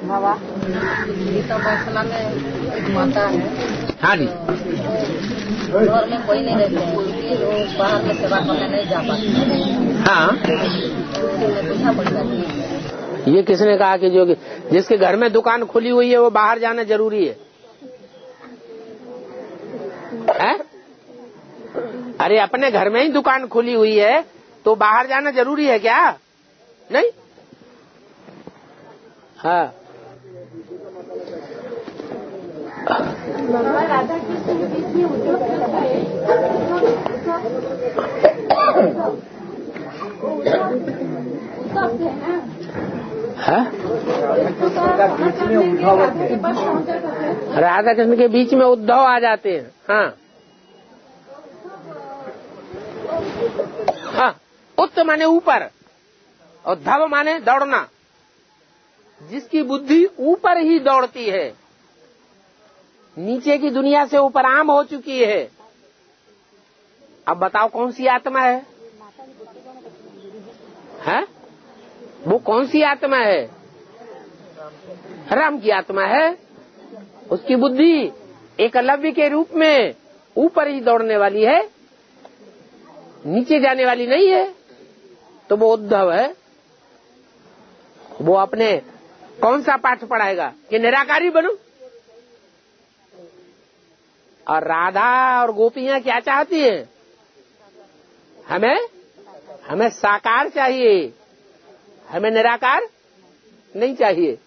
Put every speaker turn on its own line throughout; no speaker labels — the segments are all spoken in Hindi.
हवा गीता बौसला में एक माता है।
हाँ जी।
घर में कोई नहीं रहते हैं क्योंकि वो बाहर में सेवा करने नहीं जा पाते।
हाँ,
पूछा पड़ जाती है।
ये किसने कहा कि जो जिसके घर में दुकान खुली हुई है वो बाहर जाना जरूरी है? अरे अपने घर में ही दुकान खुली हुई है तो बाहर जाना जरूरी है क्या? नहीं। हाँ,
राधा कृष्ण के बीच में उद्धव
राधा कृष्ण के बीच में उद्धव आ जाते हैं। हाँ हाँ, उत्त माने ऊपर और धव माने दौड़ना। जिसकी बुद्धि ऊपर ही दौड़ती है, नीचे की दुनिया से उपराम हो चुकी है। अब बताओ कौन सी आत्मा है? हैं? वो कौन सी आत्मा है? राम की आत्मा है। उसकी बुद्धि एकलव्य के रूप में ऊपर ही दौड़ने वाली है, नीचे जाने वाली नहीं है। तो वो उद्धव है। वो अपने कौन सा पाठ पढ़ाएगा कि निराकारी बनूं? और राधा और गोपियां क्या चाहती हैं? हमें साकार चाहिए, हमें निराकार नहीं चाहिए।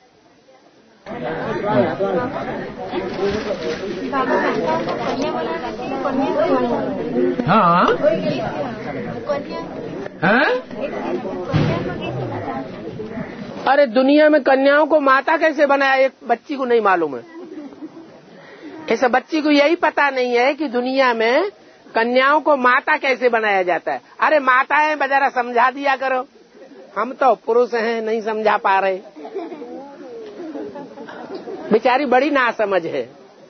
हाँ हाँ, अरे दुनिया में कन्याओं को माता कैसे बनाया एक बच्ची को नहीं मालूम है। इस बच्ची को यही पता नहीं है कि दुनिया में कन्याओं को माता कैसे बनाया जाता है। अरे माताएं बेचारा समझा दिया करो, हम तो पुरुष हैं नहीं समझा पा रहे। बेचारी बड़ी नासमझ है।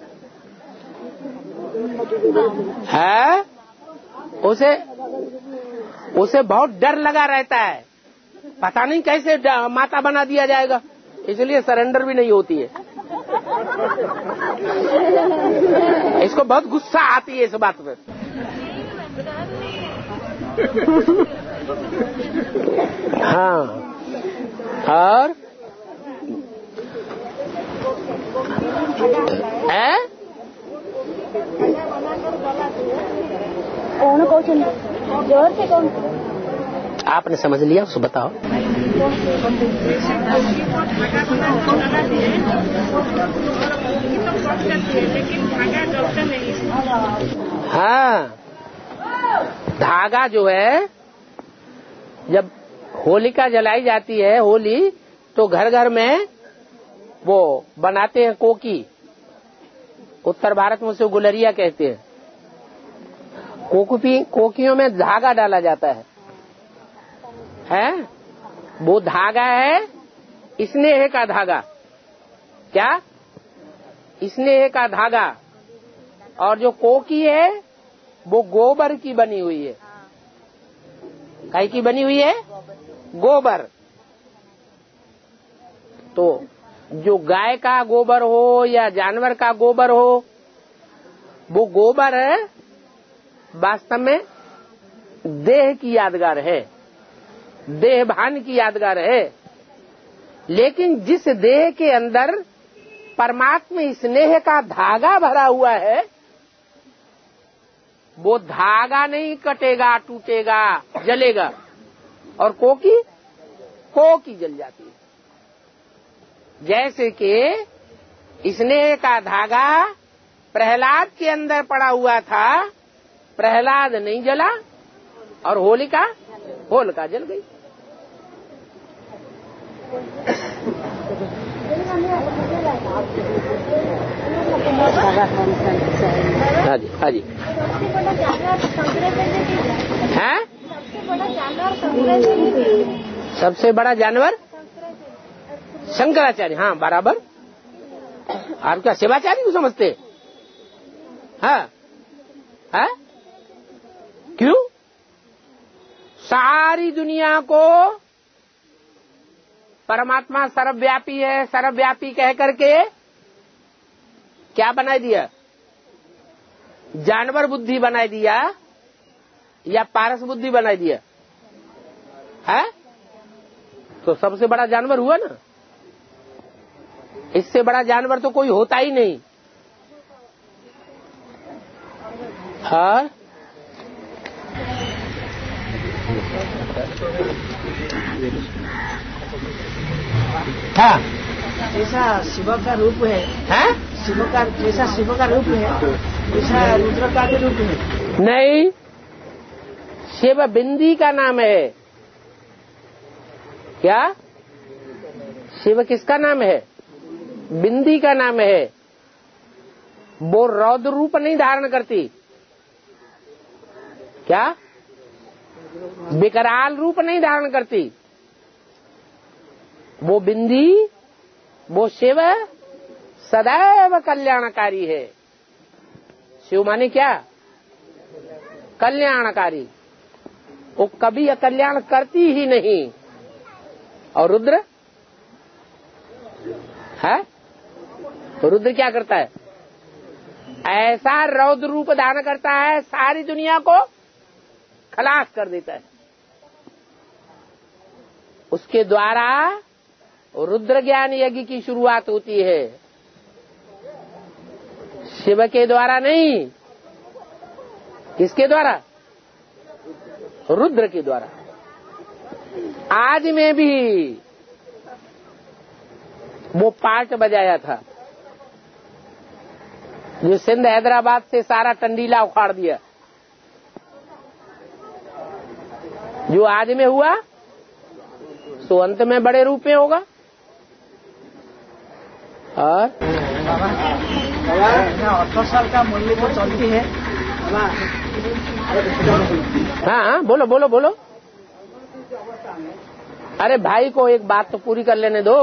उसे बहुत डर लगा रहता है, पता नहीं कैसे माता बना दिया जाएगा, इसलिए सरेंडर भी नहीं होती है। इसको बहुत गुस्सा आती है इस बात पे। हाँ, और
कौन जोर से कौन?
आपने समझ लिया, उसको बताओ। हाँ, धागा जो है, जब होलिका जलाई जाती है होली, तो घर घर में वो बनाते हैं कोकी। उत्तर भारत में उसे गुलरिया कहते हैं। कोकियों में धागा डाला जाता है? वो धागा है स्नेह का धागा। क्या? स्नेह का धागा। और जो कोकी है वो गोबर की बनी हुई है। काई की बनी हुई है? गोबर। तो जो गाय का गोबर हो या जानवर का गोबर हो, वो गोबर है वास्तव में देह की यादगार है, देह भान की यादगार है। लेकिन जिस देह के अंदर परमात्मा स्नेह का धागा भरा हुआ है, वो धागा नहीं कटेगा, टूटेगा, जलेगा। और कोकी जल जाती है। जैसे कि स्नेह का धागा प्रहलाद के अंदर पड़ा हुआ था, प्रहलाद नहीं जला और होलिका जल गई। हाँ जी, हाँ जी। हैं? सबसे बड़ा जानवर शंकराचार्य। हाँ बराबर। आप क्या शिवाचार्य को समझते? हाँ है? क्यों? सारी दुनिया को परमात्मा सर्वव्यापी है, सर्वव्यापी कह करके क्या बना दिया? जानवर बुद्धि बना दिया या पारस बुद्धि बना दिया है? तो सबसे बड़ा जानवर हुआ ना। इससे बड़ा जानवर तो कोई होता ही नहीं। हाँ, हाँ,
जैसा शिव का रूप है, शिव का जैसा शिव का रूप है वैसा रुद्र का भी रूप है।
नहीं, शिव बिंदी का नाम है। क्या? शिव किसका नाम है? बिंदी का नाम है। वो रौद्र रूप नहीं धारण करती। क्या? विकराल रूप नहीं धारण करती। वो बिंदी, वो शिव सदैव कल्याणकारी है। शिव माने क्या? कल्याणकारी। वो कभी अकल्याण करती ही नहीं। और रुद्र है? तो रुद्र क्या करता है? ऐसा रौद्र रूप धारण करता है, सारी दुनिया को खलास कर देता है। उसके द्वारा रुद्र ज्ञान यज्ञ की शुरुआत होती है, शिव के द्वारा नहीं। किसके द्वारा? रुद्र के द्वारा। आज में भी वो पार्ट बजाया था जो सिंध हैदराबाद से सारा टंडीला उखाड़ दिया। जो आज में हुआ सो अंत में बड़े रूप में होगा। और
18 साल का मूल्य जो चलती है।
हाँ, बोलो बोलो बोलो। अरे भाई को एक बात तो पूरी कर लेने दो।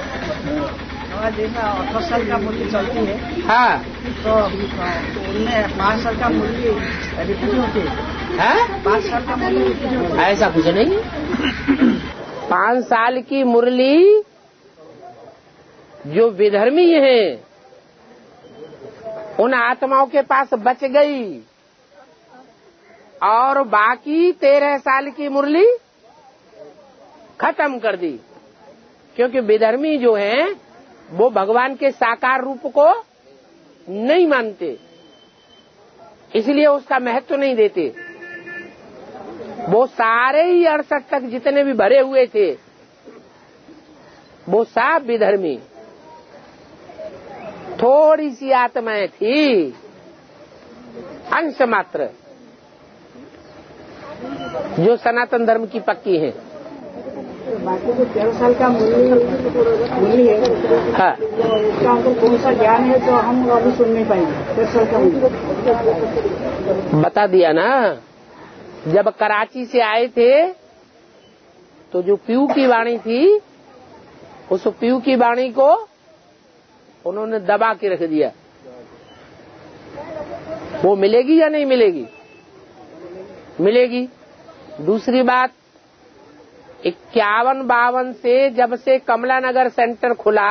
जैसा 18 साल का मूल्य चलती है,
हाँ,
तो उनमें 5 साल का मूल्य रिपीट होती है। 5 साल का मूल्य रिपीट होती है।
ऐसा कुछ नहीं। 5 साल की मुरली जो विधर्मी हैं उन आत्माओं के पास बच गई, और बाकी 13 साल की मुरली खत्म कर दी। क्योंकि विधर्मी जो हैं वो भगवान के साकार रूप को नहीं मानते, इसलिए उसका महत्व नहीं देते। वो सारे ही 68 तक जितने भी भरे हुए थे वो सब विधर्मी। थोड़ी सी आत्माएं थी, अंश मात्र, जो सनातन धर्म की पक्की हैं।
बाकी जो 13 साल का मूल्य है,
हाँ,
उसका हमको कौन सा ज्ञान है तो हम अभी सुन नहीं पाएंगे। 13 साल का मूल्य
बता दिया ना। जब कराची से आए थे तो जो पीयू की वाणी थी, उस पीयू की वाणी को उन्होंने दबा के रख दिया। वो मिलेगी या नहीं मिलेगी? मिलेगी। दूसरी बात, 51-52 से जब से कमला नगर सेंटर खुला,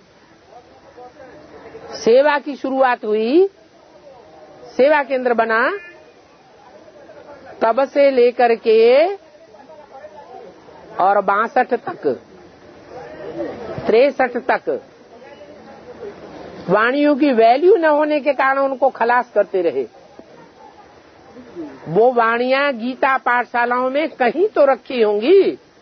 सेवा की शुरुआत हुई, सेवा केंद्र बना, तब से लेकर के और 62 तक, 63 तक वाणियों की वैल्यू न होने के कारण उनको खलास करते रहे। वो वाणियां गीता पाठशालाओं में कहीं तो रखी होंगी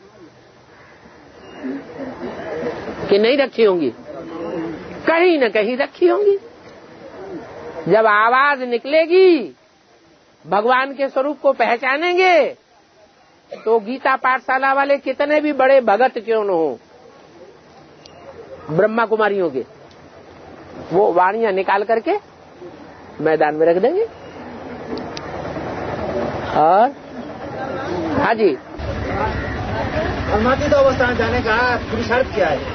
कि नहीं रखी होंगी? कहीं न कहीं रखी होंगी। जब आवाज निकलेगी, भगवान के स्वरूप को पहचानेंगे, तो गीता पाठशाला वाले कितने भी बड़े भगत क्यों न हो, ब्रह्मा कुमारियों के, वो वाणियां निकाल करके मैदान में रख देंगे। और हाँ जी,
समाधि अवस्था में जाने का पुरुषार्थ क्या है?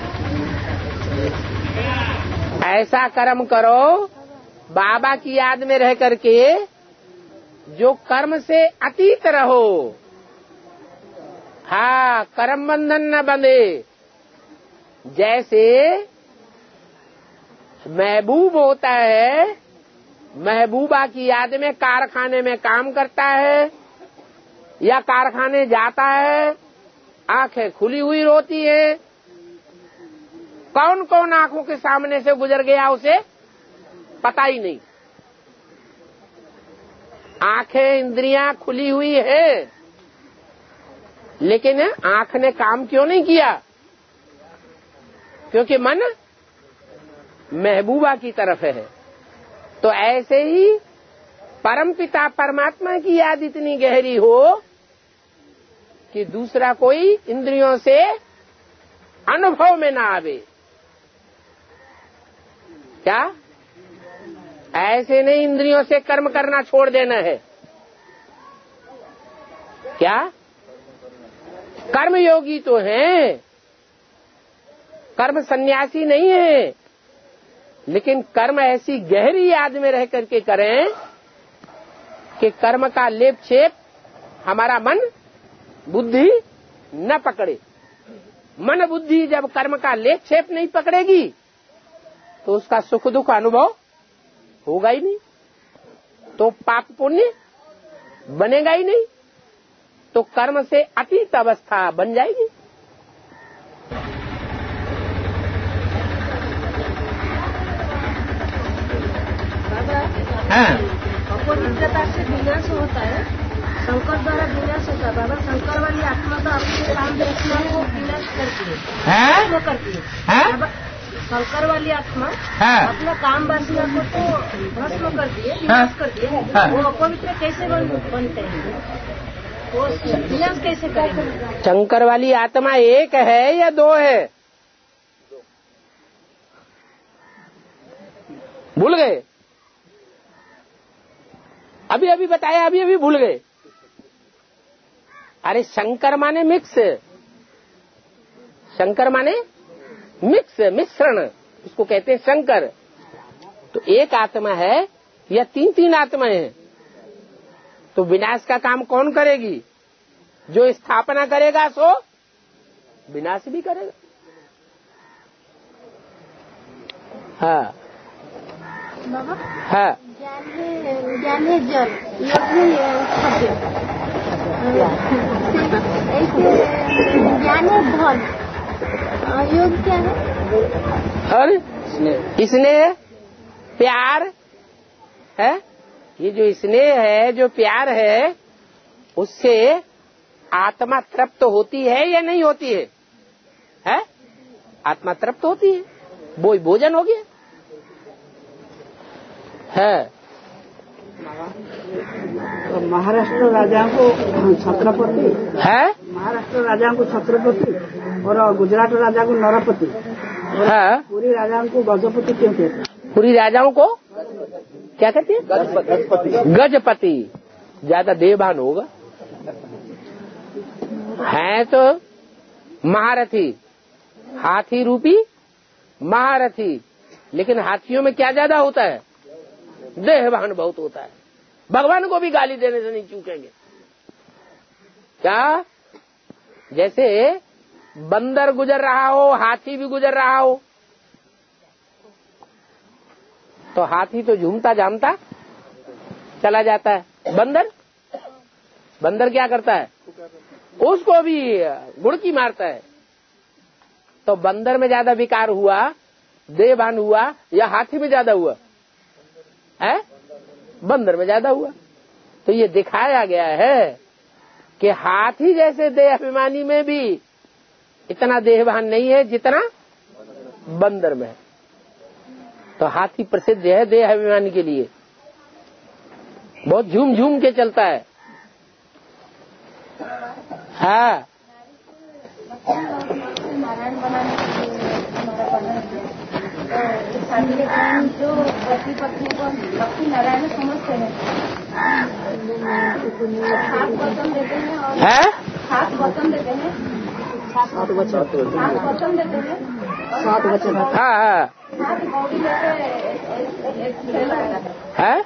ऐसा कर्म करो बाबा की याद में रह करके, जो कर्म से अतीत रहो। हाँ, कर्म बंधन न बंधे, जैसे महबूब होता है, महबूबा की याद में कारखाने में काम करता है या कारखाने जाता है, आंखें खुली हुई रोती है। कौन कौन आंखों के सामने से गुजर गया उसे पता ही नहीं। आंखें, इंद्रियां खुली हुई है, लेकिन आंख ने काम क्यों नहीं किया? क्योंकि मन महबूबा की तरफ है। तो ऐसे ही परमपिता परमात्मा की याद इतनी गहरी हो कि दूसरा कोई इंद्रियों से अनुभव में ना आवे। क्या ऐसे नहीं इंद्रियों से कर्म करना छोड़ देना है? क्या कर्मयोगी तो हैं, कर्म सन्यासी नहीं है, लेकिन कर्म ऐसी गहरी याद में रह करके करें कि कर्म का लेप छेप हमारा मन बुद्धि न पकड़े। मन बुद्धि जब कर्म का लेप छेप नहीं पकड़ेगी तो उसका सुख दुख अनुभव होगा ही नहीं, तो पाप पुण्य बनेगा ही नहीं, तो कर्म से अतीत अवस्था बन जाएगी।
अपवित्रता से विनाश होता है, शंकर द्वारा विनाश होता है। बाबा, शंकर वाली आत्मा तो अपने काम रचना को विनाश करती है, वो करती है। शंकर वाली आत्मा अपना काम वासना को तो भस्म करती है, विनाश करती है। वो अपवित्र कैसे बनते हैं? वो विनाश कैसे करेंगे?
शंकर वाली आत्मा एक है या दो है? भूल गए? अभी अभी बताया, अभी अभी भूल गए। अरे शंकर माने मिक्स, शंकर माने मिक्स, मिश्रण, उसको कहते हैं शंकर। तो एक आत्मा है या तीन तीन आत्माएं हैं? तो विनाश का काम कौन करेगी? जो स्थापना करेगा सो विनाश भी करेगा। हाँ हाँ,
ज्ञान है जल, योग है खद्य, ऐसे ज्ञान है धन, योग क्या है?
और स्नेह प्यार है। ये जो स्नेह है, जो प्यार है, उससे आत्मा तृप्त होती है या नहीं होती है? है? आत्मा तृप्त होती है, वो भोजन हो गया है।
तो महाराष्ट्र राजा को छत्रपति
है,
महाराष्ट्र राजा को छत्रपति और गुजरात राजा को नरपति,
हाँ।
पूरी राजा को गजपति क्यों कहते हैं?
पूरी राजाओं को क्या कहते हैं? गजपति। ज्यादा देवभान होगा। है तो महारथी, हाथी रूपी महारथी, लेकिन हाथियों में क्या ज्यादा होता है? देहभान बहुत होता है। भगवान को भी गाली देने से नहीं चूकेंगे। क्या? जैसे बंदर गुजर रहा हो, हाथी भी गुजर रहा हो, तो हाथी तो झूमता जामता चला जाता है। बंदर क्या करता है? उसको भी गुड़की मारता है। तो बंदर में ज्यादा विकार हुआ, देहभान हुआ, या हाथी में ज्यादा हुआ? है? बंदर में ज्यादा हुआ। तो ये दिखाया गया है कि हाथी जैसे देह अभिमानी में भी इतना देहभान नहीं है जितना बंदर में है। तो हाथी प्रसिद्ध है देह अभिमानी के लिए, बहुत झूम झूम के चलता है। हाँ,
जो पति पत्नी को भक्ति नारायण समझते हैं, हाथ वचन देते हैं और हाथ वचन देते हैं, हाथ वचन देते हैं,
सात वचन।
हाँ हाँ,
हाथ कौड़ी लेते एक खेल होता है।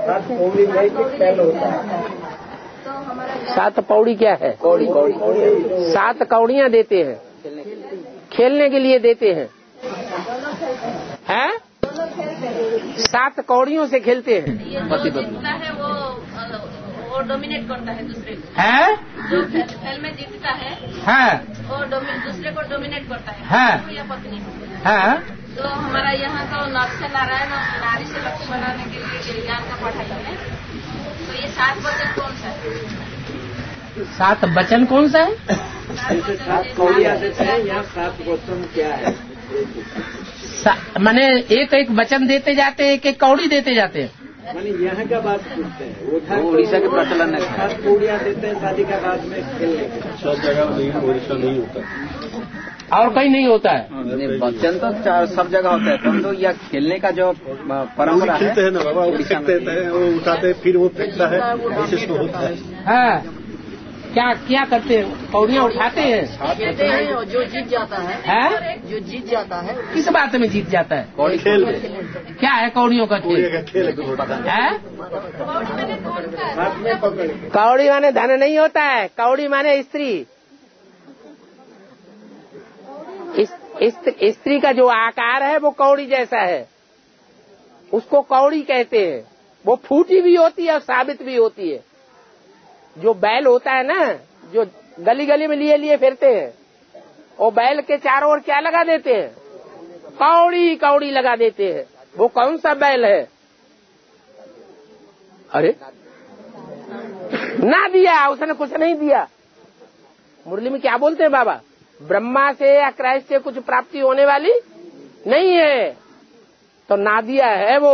तो हमारा
सात पौड़ी क्या है? कौड़ी। सात कौड़ियाँ देते हैं। खेलने के लिए देते हैं। हैं? 7 कौड़ियों से खेलते हैं।
जो जीतता है वो डोमिनेट करता है दूसरे को।
हैं?
जो खेल में जीतता है वो दूसरे को डोमिनेट करता है, या पत्नी। तो हमारा यहाँ का नर से नारायण नारी से लक्ष्य बनाने के लिए ज्ञान का पढ़ाई है। तो ये 7 वचन कौन सा है?
7 वचन कौन सा है?
7 कौड़ियाँ देते हैं, यहाँ 7 वचन क्या है?
माने एक वचन देते जाते हैं, एक कौड़ी देते जाते हैं।
माने यहाँ का बात पूछते हैं, वो उड़ीसा के प्रचलन है। 7 कौड़ियाँ देते हैं शादी का बाद में खेलने के।
सब जगह नहीं, उड़ीसा नहीं होता
और कहीं नहीं होता है।
वचन तो सब जगह होता है, परंतु यह खेलने का जो परंपरा है।
खेलते हैं ना बाबा, वो फेंकते हैं, वो उठाते हैं, फिर वो फेंकता है, ऐसे तो होता है।
हाँ, क्या करते हैं? कौड़ियाँ उठाते हैं,
देते हैं और जो जीत जाता है, जो जीत जाता है
किस बात में जीत जाता है?
कौड़ी खेल में
क्या है कौड़ियों का खेल? है? कौड़ी माने धन नहीं होता है, कौड़ी माने स्त्री। स्त्री का जो आकार है वो कौड़ी जैसा है, उसको कौड़ी कहते हैं। वो फूटी भी होती है और साबित भी होती है। जो बैल होता है ना, जो गली गली में लिए फिरते हैं, वो बैल के चारों ओर क्या लगा देते हैं? कौड़ी लगा देते हैं। वो कौन सा बैल है? अरे ना दिया, उसने कुछ नहीं दिया। मुरली में क्या बोलते हैं बाबा? ब्रह्मा से या क्राइस्ट से कुछ प्राप्ति होने वाली नहीं है, तो ना दिया है वो।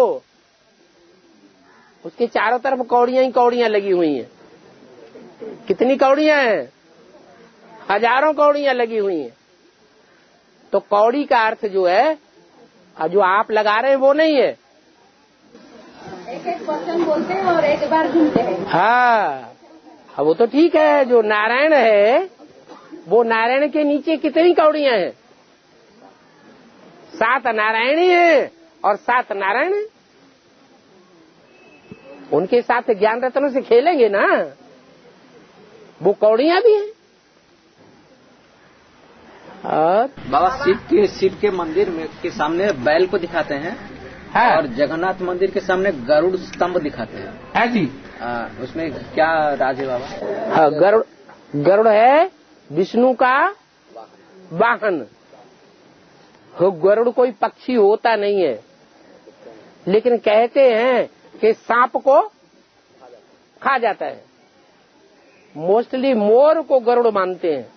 उसके चारों तरफ कौड़ियां ही कौड़ियां लगी हुई हैं। कितनी कौड़ियां हैं? हजारों कौड़ियां लगी हुई हैं। तो कौड़ी का अर्थ जो है, जो आप लगा रहे हैं वो नहीं है।
एक पर्सन बोलते हैं और एक बार घूमते हैं।
हाँ, वो तो ठीक है। जो नारायण है, वो नारायण के नीचे कितनी कौड़ियां हैं? 7 नारायणी हैं और 7 नारायण हैं। उनके साथ ज्ञान रत्नों से खेलेंगे ना, वो कौड़ियां भी हैं। और
बाबा शिव के मंदिर में के सामने बैल को दिखाते हैं।
हाँ।
और जगन्नाथ मंदिर के सामने गरुड़ स्तंभ दिखाते हैं।
है जी।
उसमें क्या राज है बाबा?
हाँ, गरुड़ है विष्णु का वाहन। गरुड़ कोई पक्षी होता नहीं है, लेकिन कहते हैं कि सांप को खा जाता है। मोस्टली मोर को गरुड़ मानते हैं।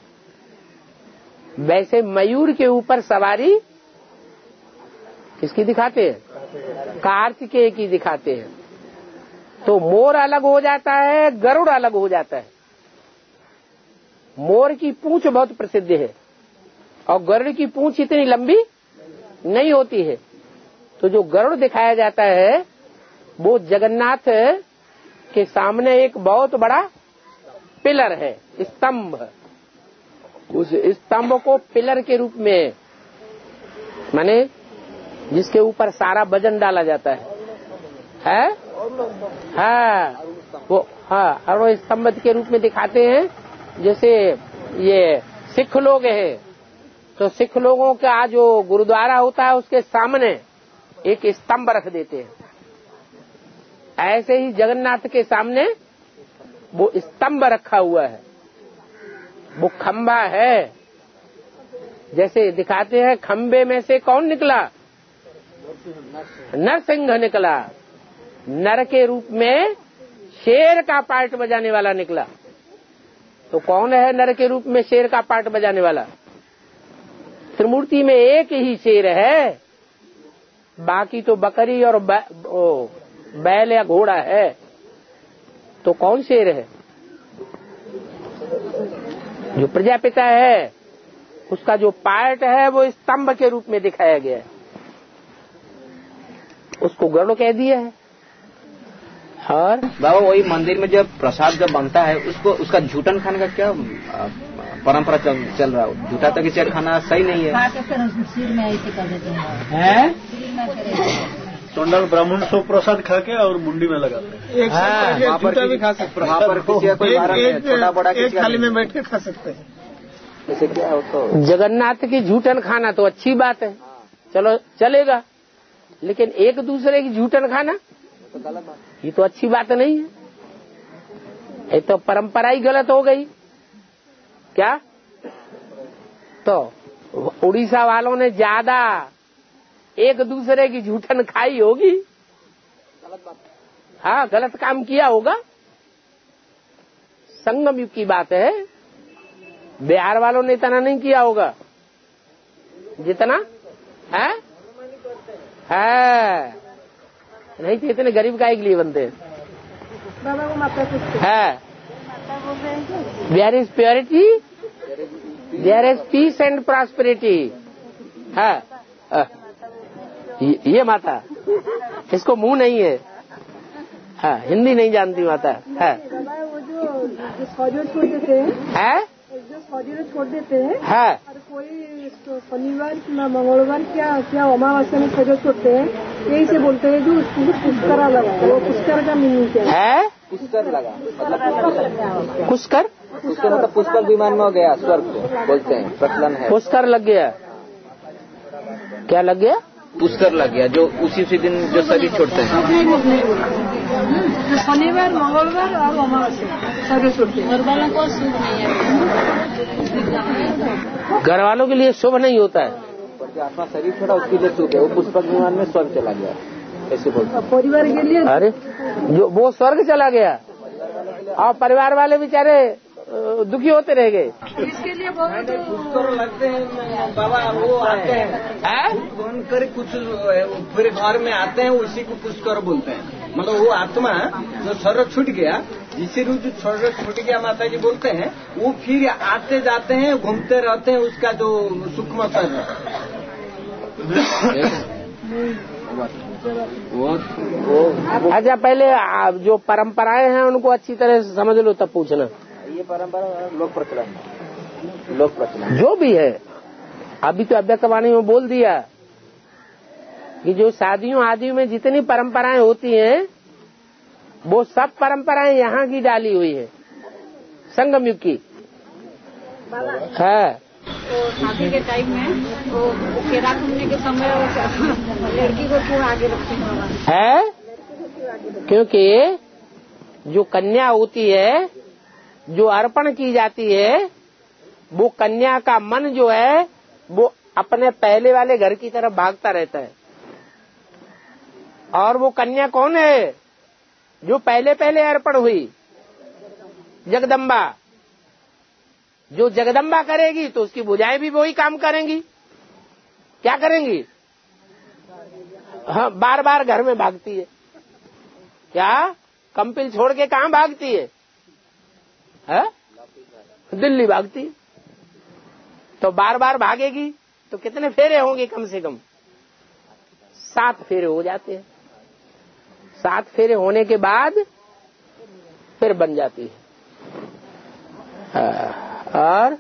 वैसे मयूर के ऊपर सवारी किसकी दिखाते हैं? कार्तिकेय की दिखाते हैं। तो मोर अलग हो जाता है, गरुड़ अलग हो जाता है। मोर की पूंछ बहुत प्रसिद्ध है और गरुड़ की पूंछ इतनी लंबी नहीं होती है। तो जो गरुड़ दिखाया जाता है वो जगन्नाथ के सामने एक बहुत बड़ा पिलर है, स्तंभ। उस स्तंभ को पिलर के रूप में, माने जिसके ऊपर सारा वजन डाला जाता है? हाँ, वो स्तंभ के रूप में दिखाते हैं। जैसे ये सिख लोग हैं, तो सिख लोगों का जो गुरुद्वारा होता है उसके सामने एक स्तंभ रख देते हैं। ऐसे ही जगन्नाथ के सामने वो स्तंभ रखा हुआ है, वो खंबा है। जैसे दिखाते हैं खंबे में से कौन निकला? नरसिंह निकला। नर के रूप में शेर का पार्ट बजाने वाला निकला। तो कौन है नर के रूप में शेर का पार्ट बजाने वाला? त्रिमूर्ति में एक ही शेर है, बाकी तो बकरी और बैल या घोड़ा है। तो कौन शेर है? जो प्रजापिता है, उसका जो पार्ट है वो स्तंभ के रूप में दिखाया गया है, उसको गरुड़ कह दिया है। और
बाबा वही मंदिर में जब प्रसाद जब बनता है, उसका झूठन खाने का क्या परंपरा चल रहा है? झूठा तक इसे खाना सही नहीं है।
सिर में ऐसे कर देते हैं।
टोंडल ब्राह्मण सो प्रसाद खा के और मुंडी में लगाते हैं।
वहाँ पर भी खा सकते हैं।
वहाँ पर किसी कोई छोटा बड़ा
एक थाली में बैठ के खा सकते हैं।
जैसे क्या हो तो
जगन्नाथ की झूठन खाना तो अच्छी बात है, चलो चलेगा, लेकिन एक दूसरे की झूठन खाना
तो गलत बात।
ये तो अच्छी बात नहीं है, ये तो परंपरा ही गलत हो गई। क्या तो उड़ीसा वालों ने ज्यादा एक दूसरे की झूठन खाई होगी,
गलत बात।
हाँ गलत काम किया होगा। संगम युग की बात है, बिहार वालों ने इतना नहीं किया होगा जितना है, नहीं तो इतने गरीब काहे के लिए बनते हैं।
बाबा वो माता कुछ
है
बोल रहे हैं क्या?
There is purity, there is peace and prosperity. है ये माता, इसको मुंह नहीं है, हाँ हिंदी नहीं जानती माता है।
बाबा वो जो सौजो छोड़ देते हैं, जो सौजो छोड़ देते हैं, और कोई शनिवार ना मंगलवार क्या अमावस्या में सौजो छोड़ते हैं, यही से बोलते हैं जो पुष्करा लगा, वो पुष्कर का मीनिंग क्या है?
पुष्कर लगा
पुष्कर,
पुष्कर मतलब पुष्कर विमान में हो गया, स्वर्ग को बोलते हैं, प्रचलन है।
पुष्कर लग गया, क्या लग गया?
पुष्कर लग गया, जो उसी दिन जो शरीर छोड़ते हैं।
जो शनिवार मंगलवार और अमावस्या सौजो छोड़ते हैं, घर वालों को शुभ नहीं है,
घर वालों के लिए शुभ नहीं होता है,
पर जो आत्मा शरीर छोड़ा उसके लिए शुभ है। वो पुष्कर विमान में स्वर्ग चला गया, ऐसे बोलते हैं।
परिवार के लिए
अरे जो वो स्वर्ग चला गया और परिवार वाले बेचारे दुखी होते रह गए।
इसके लिए बहुत
पुष्कर लगते हैं बाबा, वो आते हैं बनकर कुछ पूरे घर में आते हैं, उसी को पुष्कर बोलते हैं। मतलब वो आत्मा जो शरीर छूट गया, जिसे रूप जो शरीर छूट गया माता जी बोलते हैं, वो फिर आते जाते हैं, घूमते रहते हैं, उसका जो सूक्ष्म शरीर
वो
अच्छा पहले जो परंपराएं हैं उनको अच्छी तरह से समझ लो तब पूछना।
ये परंपरा लोक प्रचलन
जो भी है, अभी तो अभ्यक्तवाणी में बोल दिया कि जो शादियों आदि में जितनी परंपराएं होती हैं वो सब परंपराएं यहाँ की डाली हुई है, संगम युग की है।
तो शादी के टाइम में वो केरा घूमने के समय लड़की को क्यों आगे रखते हैं?
क्योंकि जो कन्या होती है, जो अर्पण की जाती है, वो कन्या का मन जो है वो अपने पहले वाले घर की तरफ भागता रहता है। और वो कन्या कौन है? जो पहले पहले अर्पण हुई, जगदम्बा। जो जगदम्बा करेगी तो उसकी भुजाएं भी वही काम करेंगी। क्या करेंगी? हाँ, बार बार घर में भागती है। क्या कंपिल छोड़ के कहाँ भागती है? दिल्ली भागती है। तो बार बार भागेगी तो कितने फेरे होंगे? कम से कम 7 फेरे हो जाते हैं। 7 फेरे होने के बाद फिर बन जाती है। और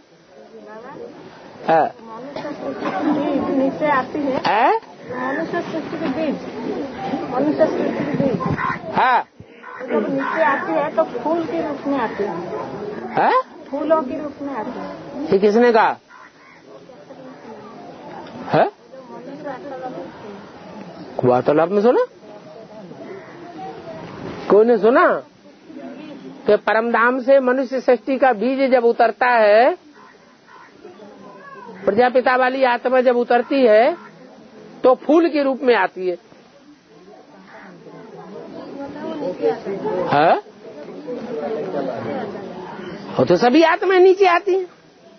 नीचे आती है मनुष्य सृष्टि के बीच, मनुष्य सृष्टि के बीच जब नीचे आती है तो फूल के रूप में आती है, फूलों के रूप में आती है।
ये किसने कहा है? वार्तालाप में सुना? कोई ने सुना कि परमधाम से मनुष्य सृष्टि का बीज जब उतरता है, प्रजापिता वाली आत्मा जब उतरती है तो फूल के रूप में आती है। और तो सभी आत्माएं नीचे आती हैं।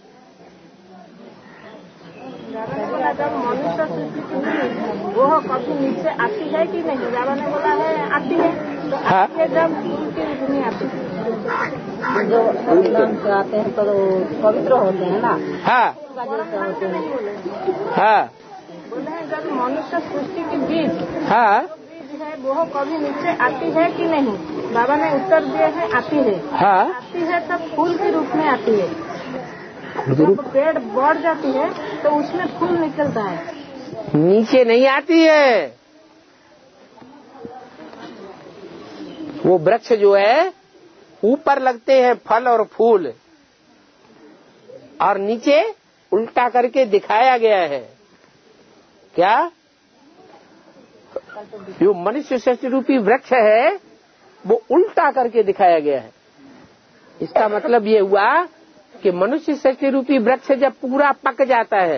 जब मनुष्य सृष्टि वो कभी नीचे आती है कि नहीं? बाबा ने बोला है आती है, तो आती है जब फूल के रूप में आती है।
जो आते हैं तो पवित्र होते हैं ना।
बोले हैं जब मनुष्य सृष्टि के बीज बीज है वो कभी नीचे आती है कि नहीं? बाबा ने उत्तर दिए हैं आती है। आती है तब फूल के रूप में आती है। जब पेड़ बढ़ जाती है तो उसमें फूल निकलता है,
नीचे नहीं आती है। वो वृक्ष जो है ऊपर लगते हैं फल और फूल, और नीचे उल्टा करके दिखाया गया है। क्या? जो मनुष्य षष्ठी रूपी वृक्ष है वो उल्टा करके दिखाया गया है। इसका मतलब ये हुआ कि मनुष्य षष्ठी रूपी वृक्ष जब पूरा पक जाता है,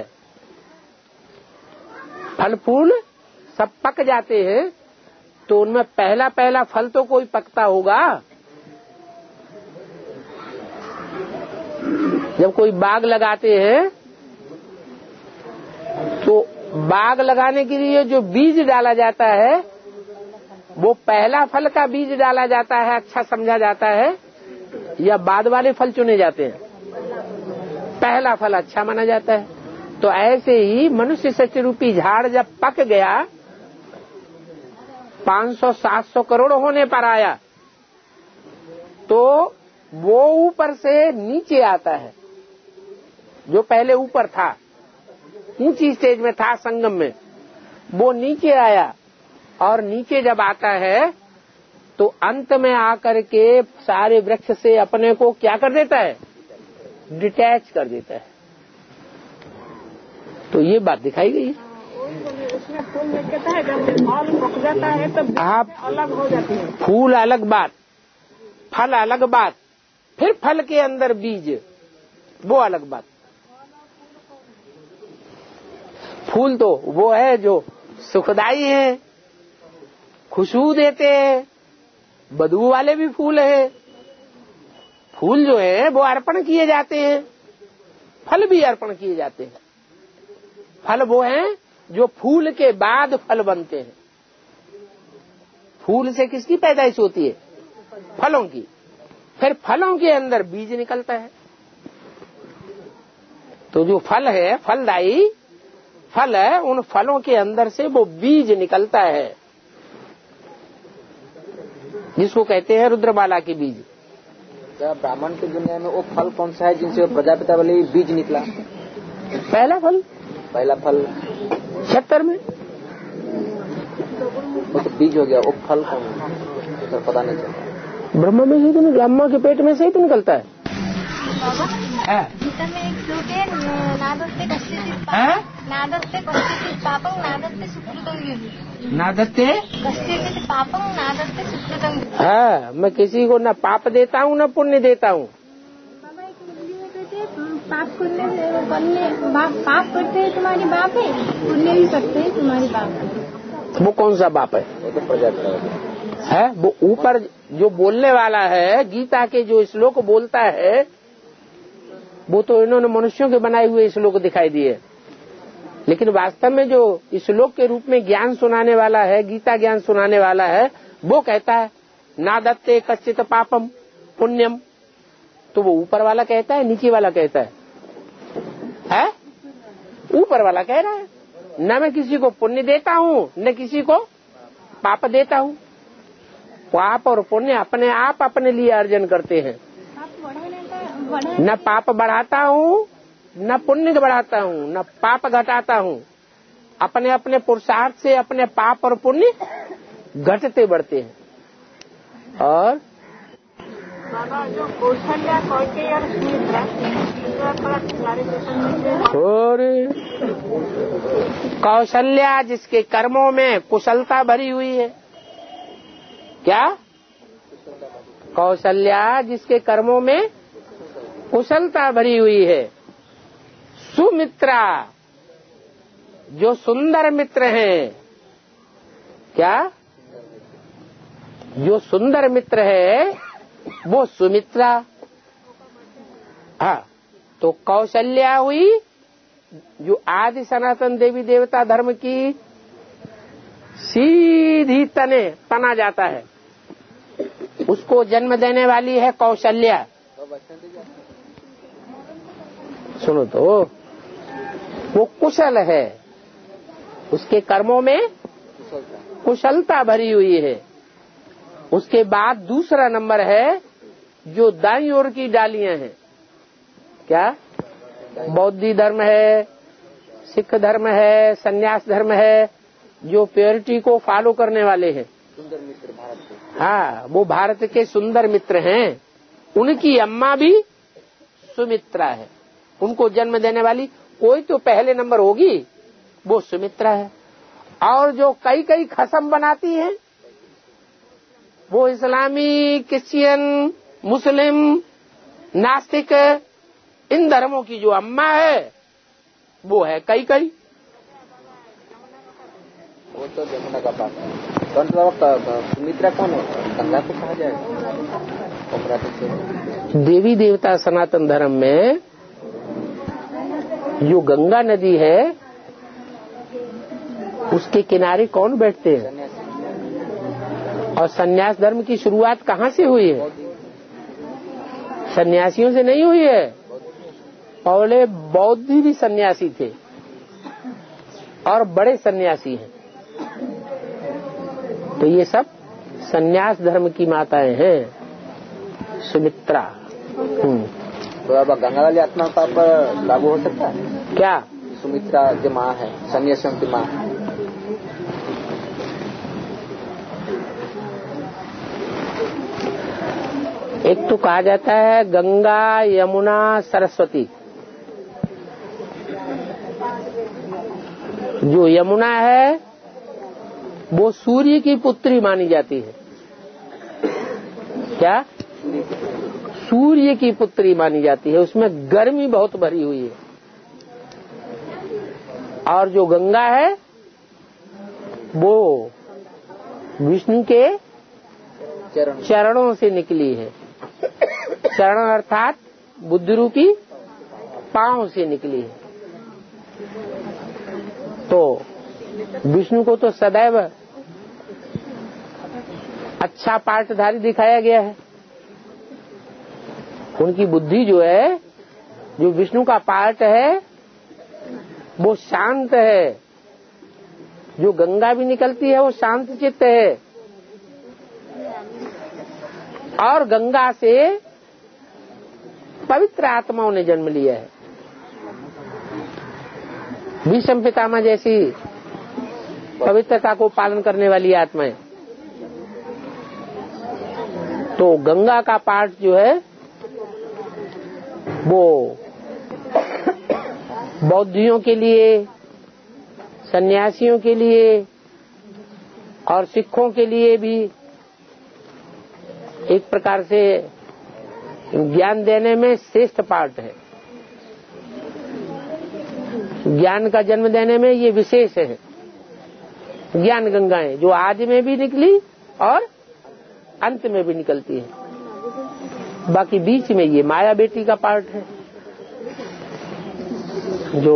फल फूल सब पक जाते हैं, तो उनमें पहला पहला फल तो कोई पकता होगा। जब कोई बाग लगाते हैं तो बाग लगाने के लिए जो बीज डाला जाता है वो पहला फल का बीज डाला जाता है, अच्छा समझा जाता है, या बाद वाले फल चुने जाते हैं? पहला फल अच्छा माना जाता है। तो ऐसे ही मनुष्य षष्ठी रूपी झाड़ जब पक गया, 500-700 करोड़ होने पर आया, तो वो ऊपर से नीचे आता है। जो पहले ऊपर था, ऊंची स्टेज में था संगम में, वो नीचे आया, और नीचे जब आता है तो अंत में आकर के सारे वृक्ष से अपने को क्या कर देता है? डिटैच कर देता है। तो ये बात दिखाई गई है।
उसमें फूल निकलता है, जब फल पक जाता है तो
आप
अलग हो जाती है।
फूल अलग बात, फल अलग बात, फिर फल के अंदर बीज, वो अलग बात। फूल तो वो है जो सुखदाई है, खुशबू देते हैं, बदबू वाले भी फूल है। फूल जो है वो अर्पण किए जाते हैं, फल भी अर्पण किए जाते हैं। फल वो हैं जो फूल के बाद फल बनते हैं। फूल से किसकी पैदाइश होती है? फलों की। फिर फलों के अंदर बीज निकलता है। तो जो फल है, फलदायी फल है, उन फलों के अंदर से वो बीज निकलता है, जिसको कहते हैं रुद्रमाला के बीज।
क्या ब्राह्मण की दुनिया में वो फल कौन सा है जिनसे प्रजापिता वाले बीज निकला?
पहला फल क्षेत्र में
वो तो बीज हो गया। वो फल कौन है पता नहीं चलता।
ब्रह्मा में से तो ब्रह्मा के पेट में से ही तो निकलता है।
गीता में एक श्लोक है, नादत्ते कश्चित् पापं नादत्ते सुकृतं।
नादत्ते
कश्चित् पापं नादत्ते सुकृतं।
हाँ, मैं किसी को न पाप देता हूँ न पुण्य देता हूँ।
बाबा एक हिंदी में कहते हैं, पाप करते हैं तुम्हारी बाप है, पुण्य भी करते हैं तुम्हारी बाप है।
वो कौन सा बाप है? है वो ऊपर जो बोलने वाला है, गीता के जो श्लोक बोलता है, वो तो इन्होंने मनुष्यों के बनाए हुए श्लोक दिखाई दिए। लेकिन वास्तव में जो श्लोक के रूप में ज्ञान सुनाने वाला है, गीता ज्ञान सुनाने वाला है, वो कहता है नादत्ते कश्चित् पापम पुण्यम। तो वो ऊपर वाला कहता है, नीचे वाला कहता है? ऊपर वाला कह रहा है, न मैं किसी को पुण्य देता हूँ न किसी को पाप देता हूँ। पाप और पुण्य अपने आप अपने लिए अर्जन करते हैं। न पाप बढ़ाता हूँ न पुण्य बढ़ाता हूँ, न पाप घटाता हूँ। अपने अपने पुरुषार्थ से अपने पाप और पुण्य घटते बढ़ते हैं। और
बाबा जो कौशल्या, कौशेय और सुमित्रा,
कौशल्या जिसके कर्मों में कुशलता भरी हुई है। क्या? कौशल्या जिसके कर्मों में कुशलता भरी हुई है। सुमित्रा जो सुंदर मित्र हैं। क्या? जो सुंदर मित्र है वो सुमित्रा। हाँ, तो कौशल्या हुई जो आदि सनातन देवी देवता धर्म की सीधी तना जाता है, उसको जन्म देने वाली है कौशल्या। सुनो तो, वो कुशल है, उसके कर्मों में कुशलता भरी हुई है। उसके बाद दूसरा नंबर है जो दाईं ओर की डालियां हैं। क्या? बौद्ध धर्म है, सिख धर्म है, सन्यास धर्म है, जो प्योरिटी को फॉलो करने वाले हैं।
सुंदर मित्र भारत के।
हाँ, वो भारत के सुंदर मित्र हैं। उनकी अम्मा भी सुमित्रा है। उनको जन्म देने वाली कोई तो पहले नंबर होगी, वो सुमित्रा है। और जो कई कई खसम बनाती हैं वो इस्लामी, क्रिश्चियन, मुस्लिम, नास्तिक, इन धर्मों की जो अम्मा है वो है कई कई।
वो तो जमुना का पास है। सुमित्रा कौन है? गंगा को कहा जाएगा।
देवी देवता सनातन धर्म में जो गंगा नदी है उसके किनारे कौन बैठते हैं? और सन्यास धर्म की शुरुआत कहाँ से हुई है? सन्यासियों से नहीं हुई है। पहले बौद्ध भी सन्यासी थे और बड़े सन्यासी हैं। तो ये सब सन्यास धर्म की माताएं हैं। सुमित्रा।
तो अब गंगा वाली आत्मा पर लागू हो सकता है
क्या?
सुमित्रा जो माँ है, सन्यासियों की माँ।
एक तो कहा जाता है गंगा, यमुना, सरस्वती। जो यमुना है वो सूर्य की पुत्री मानी जाती है। क्या? सूर्य की पुत्री मानी जाती है। उसमें गर्मी बहुत भरी हुई है। और जो गंगा है वो विष्णु के चरणों से निकली है। चरण अर्थात बुद्ध रूपी पांव से निकली है। तो विष्णु को तो सदैव अच्छा पाठधारी दिखाया गया है। उनकी बुद्धि जो है, जो विष्णु का पार्ट है, वो शांत है। जो गंगा भी निकलती है वो शांत चित्त है। और गंगा से पवित्र आत्माओं ने जन्म लिया है। भीष्म पितामह जैसी पवित्रता को पालन करने वाली आत्माएं। तो गंगा का पाठ जो है वो बौद्धियों के लिए, सन्यासियों के लिए और सिखों के लिए भी एक प्रकार से ज्ञान देने में श्रेष्ठ पाठ है। ज्ञान का जन्म देने में ये विशेष है। ज्ञान गंगाएं जो आदि में भी निकली और अंत में भी निकलती है। बाकी बीच में ये माया बेटी का पार्ट है जो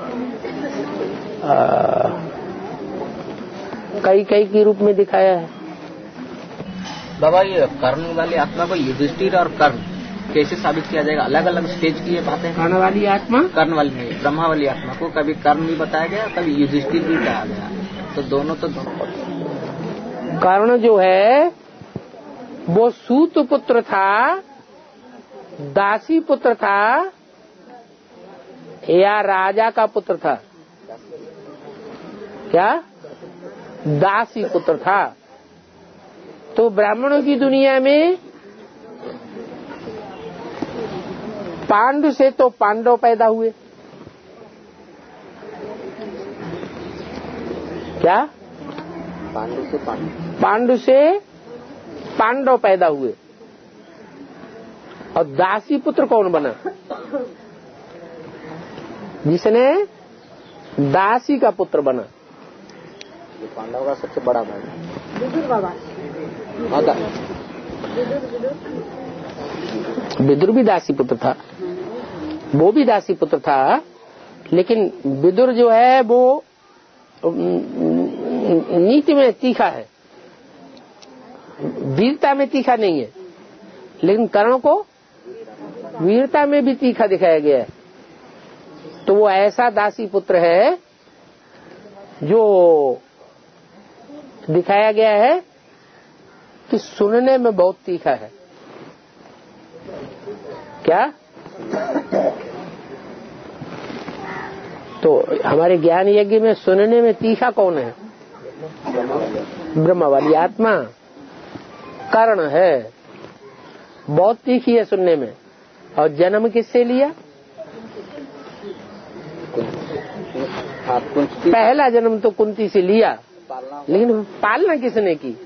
कई कई के रूप में दिखाया है।
बाबा, ये कर्ण वाली आत्मा को युधिष्ठिर और कर्ण कैसे साबित किया जाएगा? अलग अलग स्टेज की ये बातें।
कर्ण वाली आत्मा,
कर्ण वाली नहीं, ब्रह्मा वाली आत्मा को कभी कर्ण भी बताया गया, कभी युधिष्ठिर भी कहा गया। तो दोनों
कर्ण जो है वो सूत पुत्र था, दासी पुत्र था या राजा का पुत्र था? क्या? दासी पुत्र था। तो ब्राह्मणों की दुनिया में पांडु से तो पांडव पैदा हुए। क्या? पांडु से पांडव पैदा हुए। और दासी पुत्र कौन बना? जिसने दासी का पुत्र बना।
पांडव का सबसे बड़ा भाई
विदुर बाबा।
विदुर भी दासी पुत्र था, वो भी दासी पुत्र था। लेकिन विदुर जो है वो नीति में तीखा है, वीरता में तीखा नहीं है। लेकिन कर्ण को वीरता में भी तीखा दिखाया गया है। तो वो ऐसा दासी पुत्र है जो दिखाया गया है कि सुनने में बहुत तीखा है। क्या? तो हमारे ज्ञान यज्ञ में सुनने में तीखा कौन है? ब्रह्मा वाली आत्मा कर्ण है, बहुत तीखी है सुनने में। और जन्म किससे लिया? पहला जन्म तो कुंती से लिया, लेकिन पालना किसने की?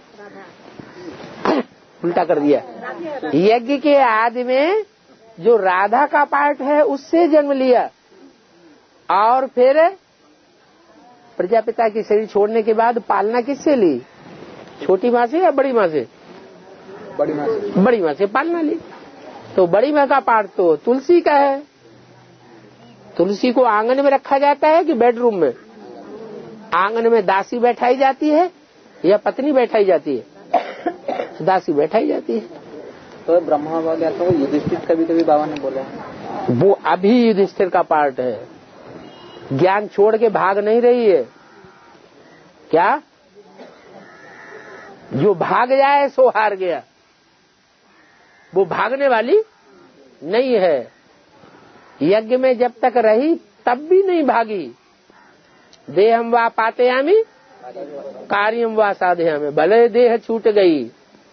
उल्टा कर दिया। यज्ञ के आदि में जो राधा का पार्ट है उससे जन्म लिया, और फिर प्रजापिता की शरीर छोड़ने के बाद पालना किससे ली? छोटी माँ से या बड़ी माँ से? बड़ी माँ से पालना ली। तो बड़ी माँ का पार्ट तो तुलसी का है। तुलसी को आंगन में रखा जाता है कि बेडरूम में? आंगन में दासी बैठाई जाती है या पत्नी बैठाई जाती है? दासी बैठाई जाती है।
तो ब्रह्मा वगैरह तो युधिष्ठिर कभी कभी बाबा ने बोला
वो अभी युधिष्ठिर का पार्ट है। ज्ञान छोड़ के भाग नहीं रही है क्या? जो भाग जाए सो हार गया, वो भागने वाली नहीं है। यज्ञ में जब तक रही तब भी नहीं भागी। देहम वा पातयामी कार्यम वा साधयामी, भले देह छूट गई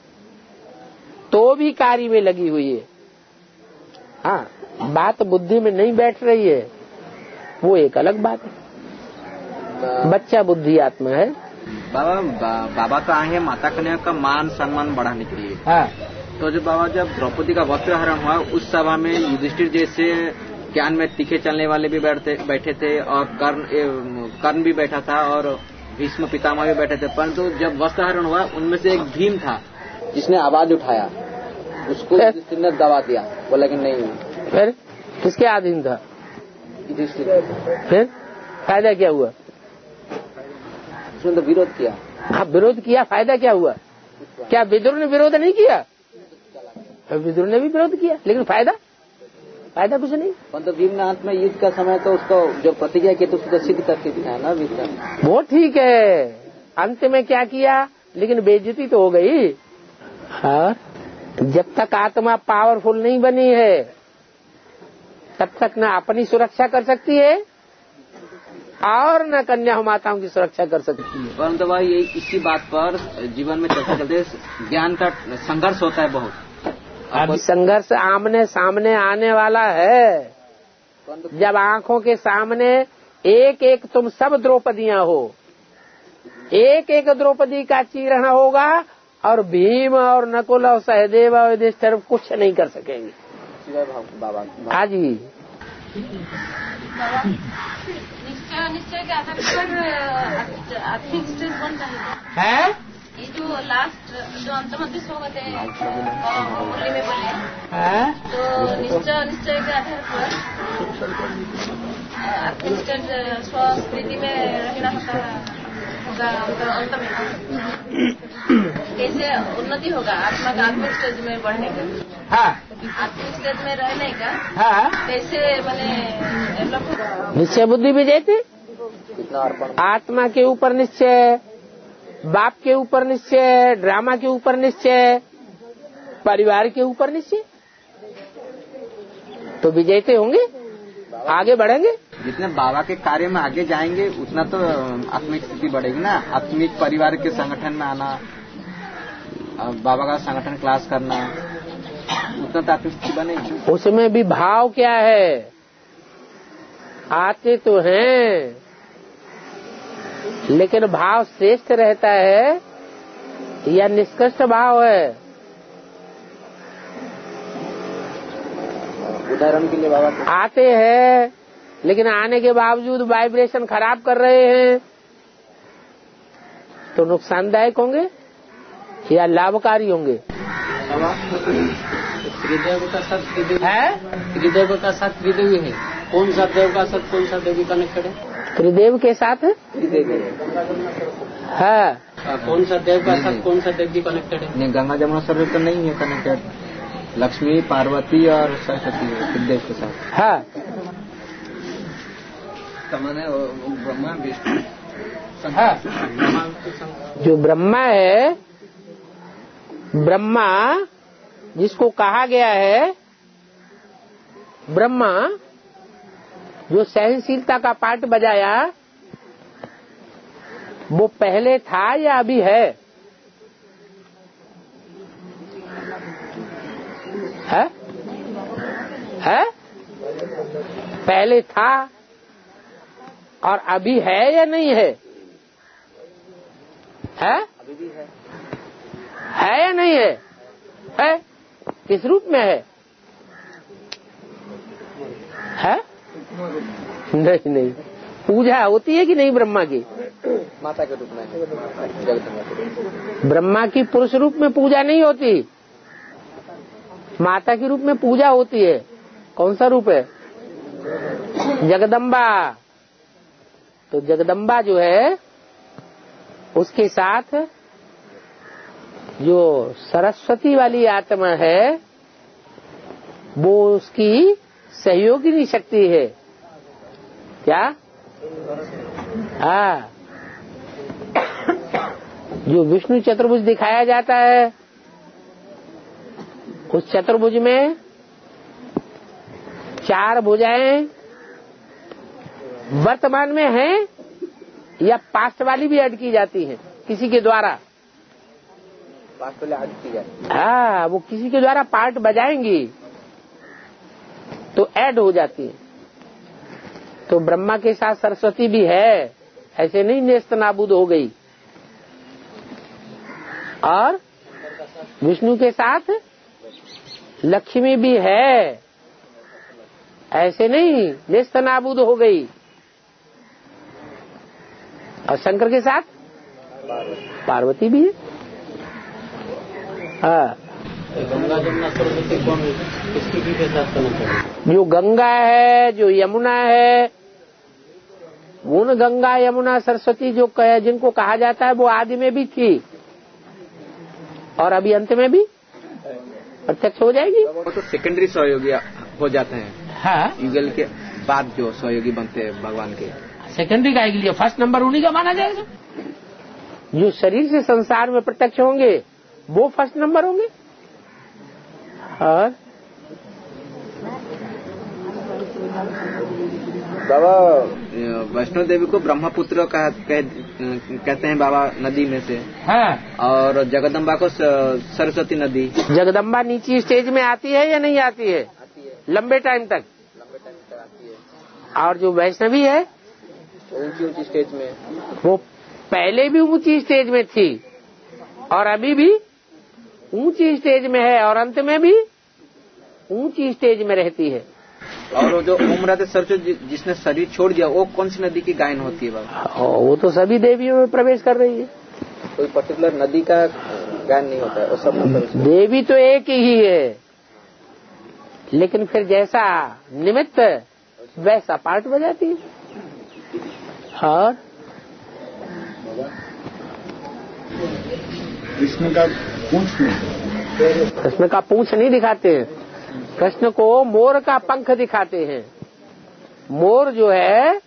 तो भी कार्य में लगी हुई है। हाँ, बात बुद्धि में नहीं बैठ रही है, वो एक अलग बात है। बच्चा बुद्धि आत्मा है।
बाबा का आए हैं माता कन्या का मान सम्मान बढ़ाने के लिए।
हाँ।
तो जब बाबा जब द्रौपदी का वस्त्र हरण हुआ उस सभा में युधिष्ठिर जैसे ज्ञान में तीखे चलने वाले भी बैठे थे, और कर्ण भी बैठा था, और भीष्म पितामह भी बैठे थे। परंतु जब वस्त्र हरण हुआ उनमें से एक भीम था जिसने आवाज उठाया, उसको युधिष्ठिर ने दबा दिया, बोला कि नहीं।
फिर किसके अधीन था? फिर फायदा क्या हुआ?
उसने तो विरोध किया।
हाँ, विरोध किया, फायदा क्या हुआ? क्या विदुर ने विरोध नहीं किया? विदुर ने भी विरोध किया, लेकिन फायदा कुछ नहीं।
मतलब भीम ने अंत में युद्ध का समय तो उसको जो प्रतिज्ञा की तो उसको सिद्ध करके दिखाया ना विद्या।
वो ठीक है, अंत में क्या किया, लेकिन बेइज्जती तो हो गई। हाँ, जब तक आत्मा पावरफुल नहीं बनी है तब तक न अपनी सुरक्षा कर सकती है और न कन्या माताओं की सुरक्षा कर सकती है।
परंतु भाई ये इसी बात पर जीवन में चर्चा चलते ज्ञान का संघर्ष होता है बहुत।
अब संघर्ष आमने सामने आने वाला है। जब आंखों के सामने एक एक तुम सब द्रौपदियां हो, एक एक द्रौपदी का चीरना होगा, और भीम और नकुल और सहदेव और युधिष्ठिर कुछ नहीं कर सकेंगे।
बाबा
हाँ जी।
निश्चय के आधार पर आर्थिक स्टेज बनता
है।
ये जो लास्ट जो अंतमध्य हो गए थे मुरली में बोले, तो निश्चय के आधार पर आर्थिक स्टेज स्वस्थिति में रहना होगा अंत में। कैसे उन्नति होगा आत्मा का आत्मिक स्टेज में बढ़ने का?
हाँ,
आत्मिक स्टेज में रहने का।
हाँ,
कैसे मैंने
निश्चय बुद्धि भी जाती। आत्मा के ऊपर निश्चय, बाप के ऊपर निश्चय, ड्रामा के ऊपर निश्चय, परिवार के ऊपर निश्चय, तो विजेते होंगे, आगे बढ़ेंगे।
जितने बाबा के कार्य में आगे जाएंगे उतना तो आत्मिक स्थिति बढ़ेगी ना। आत्मिक परिवार के संगठन में आना, बाबा का संगठन क्लास करना, उतना तो आत्मिक स्थिति बनेगी।
उसमें भी भाव क्या है? आते तो हैं, लेकिन भाव श्रेष्ठ रहता है या निष्कृष्ट भाव है?
उदाहरण के लिए बाबा
आते हैं लेकिन आने के बावजूद वाइब्रेशन खराब कर रहे हैं, तो नुकसानदायक होंगे या लाभकारी होंगे?
त्रिदेव का साथ त्रिदेव का साथ त्रिदेवी है। कौन सा देव का साथ कौन सा देवी कनेक्टेड है?
त्रिदेव के साथ है।
कौन सा देव का साथ कौन सा देवी कनेक्टेड है?
नहीं, गंगा जमुना सरस्वती तो नहीं है कनेक्टेड। लक्ष्मी, पार्वती और सरस्वती त्रिदेव के साथ।
हाँ,
ब्रह्मा विष्णु।
हाँ, जो ब्रह्मा है, ब्रह्मा जिसको कहा गया है, ब्रह्मा जो सहनशीलता का पार्ट बजाया, वो पहले था या अभी है? है? पहले था और अभी है या नहीं है? है?
अभी भी
है या नहीं है? है? किस रूप में है? नहीं नहीं, पूजा होती है कि नहीं ब्रह्मा की?
माता के रूप में, जगदम्बा के रूप में।
ब्रह्मा की पुरुष रूप में पूजा नहीं होती, माता के रूप में पूजा होती है। कौन सा रूप है? जगदम्बा। तो जगदम्बा जो है उसके साथ जो सरस्वती वाली आत्मा है वो उसकी सहयोगिनी शक्ति है। क्या? हाँ, जो विष्णु चतुर्भुज दिखाया जाता है उस चतुर्भुज में 4 भुजाएं वर्तमान में हैं या पास्ट वाली भी ऐड की जाती हैं किसी के द्वारा?
पास्ट वाली ऐड की जाती है।
हाँ, वो किसी के द्वारा पार्ट बजाएंगी तो ऐड हो जाती है। तो ब्रह्मा के साथ सरस्वती भी है, ऐसे नहीं नेस्त नाबूद हो गई। और विष्णु के साथ लक्ष्मी भी है, ऐसे नहीं नेस्त नाबूद हो गई। और शंकर के साथ पार्वती भी है। हाँ,
गंगा जमुना सरस्वती कौन, किसकी भी के साथ करना चाहिए?
जो गंगा है, जो यमुना है, उन गंगा यमुना सरस्वती जो जिनको कहा जाता है वो आदि में भी थी और अभी अंत में भी प्रत्यक्ष हो जाएगी।
वो तो सेकेंडरी सहयोगी हो जाते हैं।
हाँ,
युगल के बाद जो सहयोगी बनते हैं भगवान के।
सेकेंडरी का के लिए फर्स्ट नंबर उन्हीं का माना जाएगा। जो शरीर से संसार में प्रत्यक्ष होंगे वो फर्स्ट नंबर होंगे। और
बाबा वैष्णो देवी को ब्रह्मपुत्र कहते हैं बाबा, नदी में से।
हाँ,
और जगदम्बा को सरस्वती नदी।
जगदम्बा नीची स्टेज में आती है या नहीं आती है?
आती है,
लंबे टाइम तक
आती है।
और जो वैष्णवी है
ऊंची ऊंची स्टेज में,
वो पहले भी ऊंची स्टेज में थी और अभी भी ऊंची स्टेज में है और अंत में भी ऊंची स्टेज में रहती है।
और वो जो उम्र सरस्वती जिसने शरीर छोड़ दिया वो कौन सी नदी की गायन होती है बाबा?
वो तो सभी देवियों में प्रवेश कर रही है।
कोई पर्टिकुलर नदी का गायन नहीं होता है, वो सब
देवी तो एक ही है, लेकिन फिर जैसा निमित्त वैसा पार्ट बजाती है। और
कृष्ण का पूंछ नहीं,
कृष्ण का पूंछ नहीं दिखाते हैं, कृष्ण को मोर का पंख दिखाते हैं। मोर जो है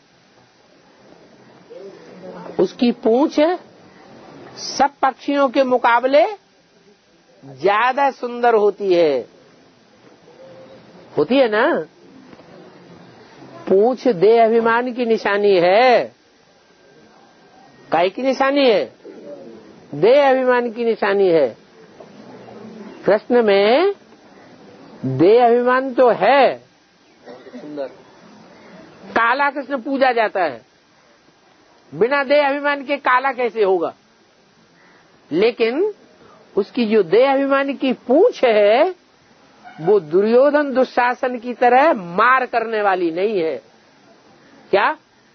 उसकी पूंछ सब पक्षियों के मुकाबले ज्यादा सुंदर होती है ना। पूंछ देह अभिमान की निशानी है। काय की निशानी है? देह अभिमान की निशानी है। कृष्ण में देह अभिमान तो है,
सुंदर
काला कृष्ण पूजा जाता है, बिना देह अभिमान के काला कैसे होगा? लेकिन उसकी जो देह अभिमान की पूंछ है वो दुर्योधन दुशासन की तरह मार करने वाली नहीं है। क्या?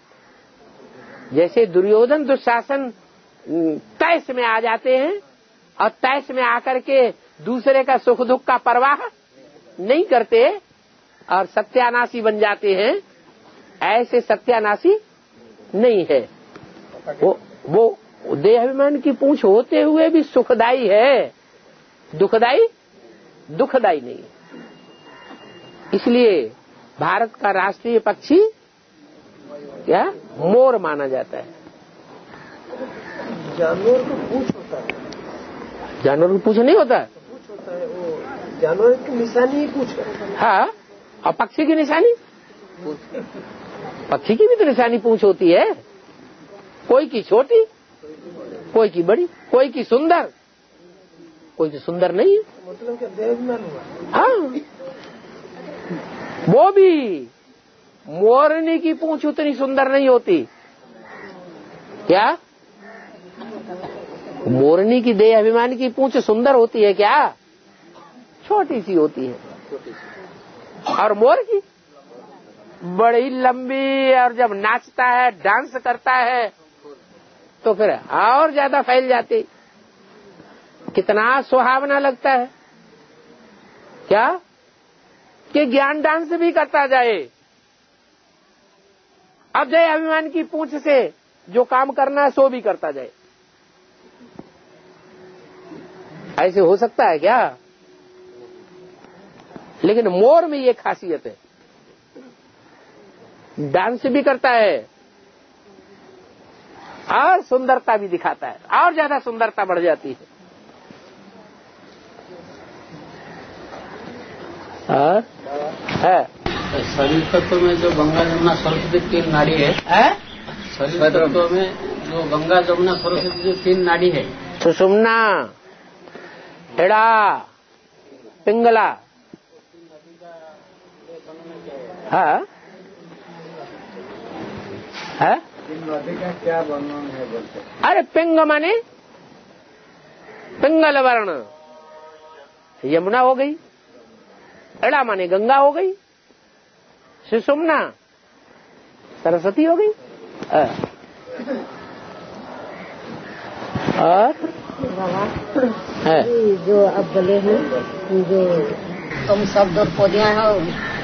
जैसे दुर्योधन दुशासन तैस में आ जाते हैं और तैस में आकर के दूसरे का सुख दुख का परवाह नहीं करते और सत्यानाशी बन जाते हैं, ऐसे सत्यानाशी नहीं है। वो देहाभिमान की पूंछ होते हुए भी सुखदायी है, दुखदायी नहीं है। इसलिए भारत का राष्ट्रीय पक्षी क्या? मोर माना जाता है।
जानवर को पूंछ होता है,
जानवर को पूंछ नहीं होता,
पूंछ होता है, वो जानवर की निशानी ही पूंछ है।
हाँ, और पक्षी की निशानी, पक्षी की भी तो निशानी पूंछ होती है। कोई की छोटी, कोई की बड़ी, कोई की सुंदर, कोई की सुंदर नहीं है।
मतलब क्या देहाभिमान हुआ?
हाँ, वो भी मोरनी की पूंछ उतनी सुंदर नहीं होती। क्या मोरनी की देह अभिमान की पूंछ सुंदर होती है क्या? छोटी सी होती है। और मोर की बड़ी लंबी, और जब नाचता है डांस करता है तो फिर और ज्यादा फैल जाती। कितना सुहावना लगता है क्या कि ज्ञान डांस भी करता जाए। अब जय अभिमान की पूंछ से जो काम करना है सो भी करता जाए। ऐसे हो सकता है क्या? लेकिन मोर में ये खासियत है, डांस भी करता है और सुंदरता भी दिखाता है, और ज्यादा सुंदरता बढ़ जाती है। है
शरीर तत्व में जो गंगा जमुना सरस्वती 3 नाड़ी है, शरीर तत्व में जो गंगा जमुना सरस्वती जो 3 नाड़ी है,
सुषुम्ना, हेड़ा, पिंगला। हाँ है?
नदी का क्या वर्णन है बोलते?
अरे पिंग माने पिंगल वर्ण, यमुना हो गई। एड़ा माने गंगा हो गई। सुषुम्ना सरस्वती हो गई। और है
जो अब बोले हैं जो तुम सब द्रौपदियाँ हो,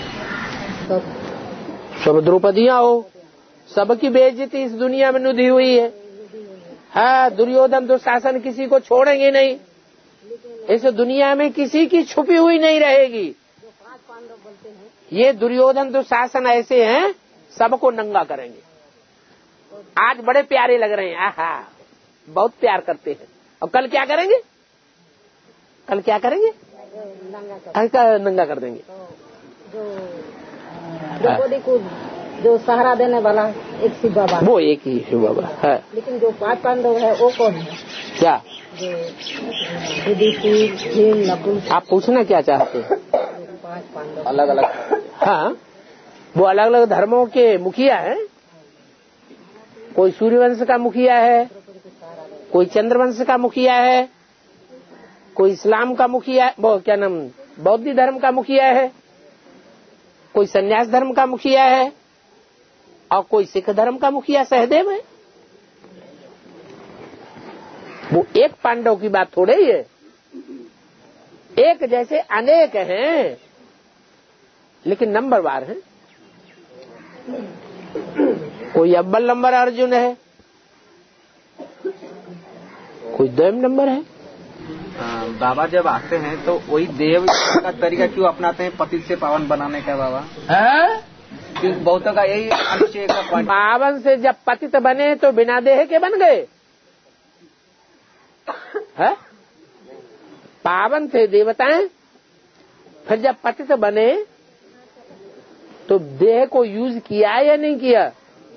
सब द्रौपदियाँ हो, सबकी बेइज्जती इस दुनिया में नुदी हुई है। हाँ, दुर्योधन दुशासन किसी को छोड़ेंगे नहीं। इस दुनिया में किसी की छुपी हुई नहीं रहेगी। ये दुर्योधन दुशासन ऐसे हैं, सबको नंगा करेंगे। आज बड़े प्यारे लग रहे हैं, आहा बहुत प्यार करते हैं। और कल क्या करेंगे? कल क्या करेंगे? नंगा कर देंगे।
द्रौपदी को जो सहारा देने वाला एक शिव बाबा, वो
एक ही शिव बाबा है।
लेकिन जो 5 पांडव है वो कौन है?
क्या
जो युधिष्ठिर, भीम, नकुल।
आप पूछना क्या चाहते हैं?
5 पांडव
अलग अलग।
हाँ, वो अलग अलग धर्मों के मुखिया हैं। कोई सूर्यवंश का मुखिया है, कोई चंद्रवंश का मुखिया है, कोई इस्लाम का मुखिया, वो क्या नाम, बौद्ध धर्म का मुखिया है, कोई संन्यास धर्म का मुखिया है, और कोई सिख धर्म का मुखिया सहदेव है। वो एक पांडव की बात थोड़े ही है। एक जैसे अनेक हैं, लेकिन नंबरवार हैं। कोई अव्वल नंबर अर्जुन है, कोई द्वितीय नंबर है।
बाबा जब आते हैं तो वही देव का तरीका क्यों अपनाते हैं पतित से पावन बनाने का बाबा? क्योंकि बहुतों का यही आशय का पॉइंट।
पावन से जब पतित बने तो बिना देह के बन गए है? पावन थे देवताएं, फिर जब पतित बने तो देह को यूज किया या नहीं किया?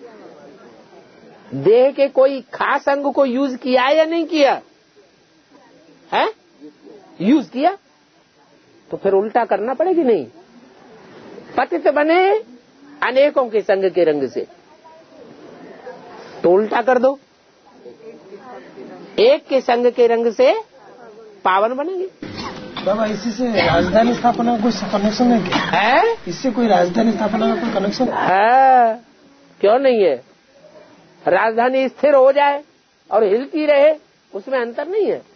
देह के कोई खास अंग को यूज किया या नहीं किया है? यूज किया। तो फिर उल्टा करना पड़ेगी नहीं? पतित बने अनेकों के संग के रंग से, तो उल्टा कर दो, एक के संग के रंग से पावन बनेंगे।
बाबा इसी से राजधानी स्थापना का कोई कनेक्शन है क्या?
है?
इससे कोई राजधानी स्थापना का कोई कनेक्शन
है? क्यों नहीं है? राजधानी स्थिर हो जाए और हिलती रहे, उसमें अंतर नहीं है।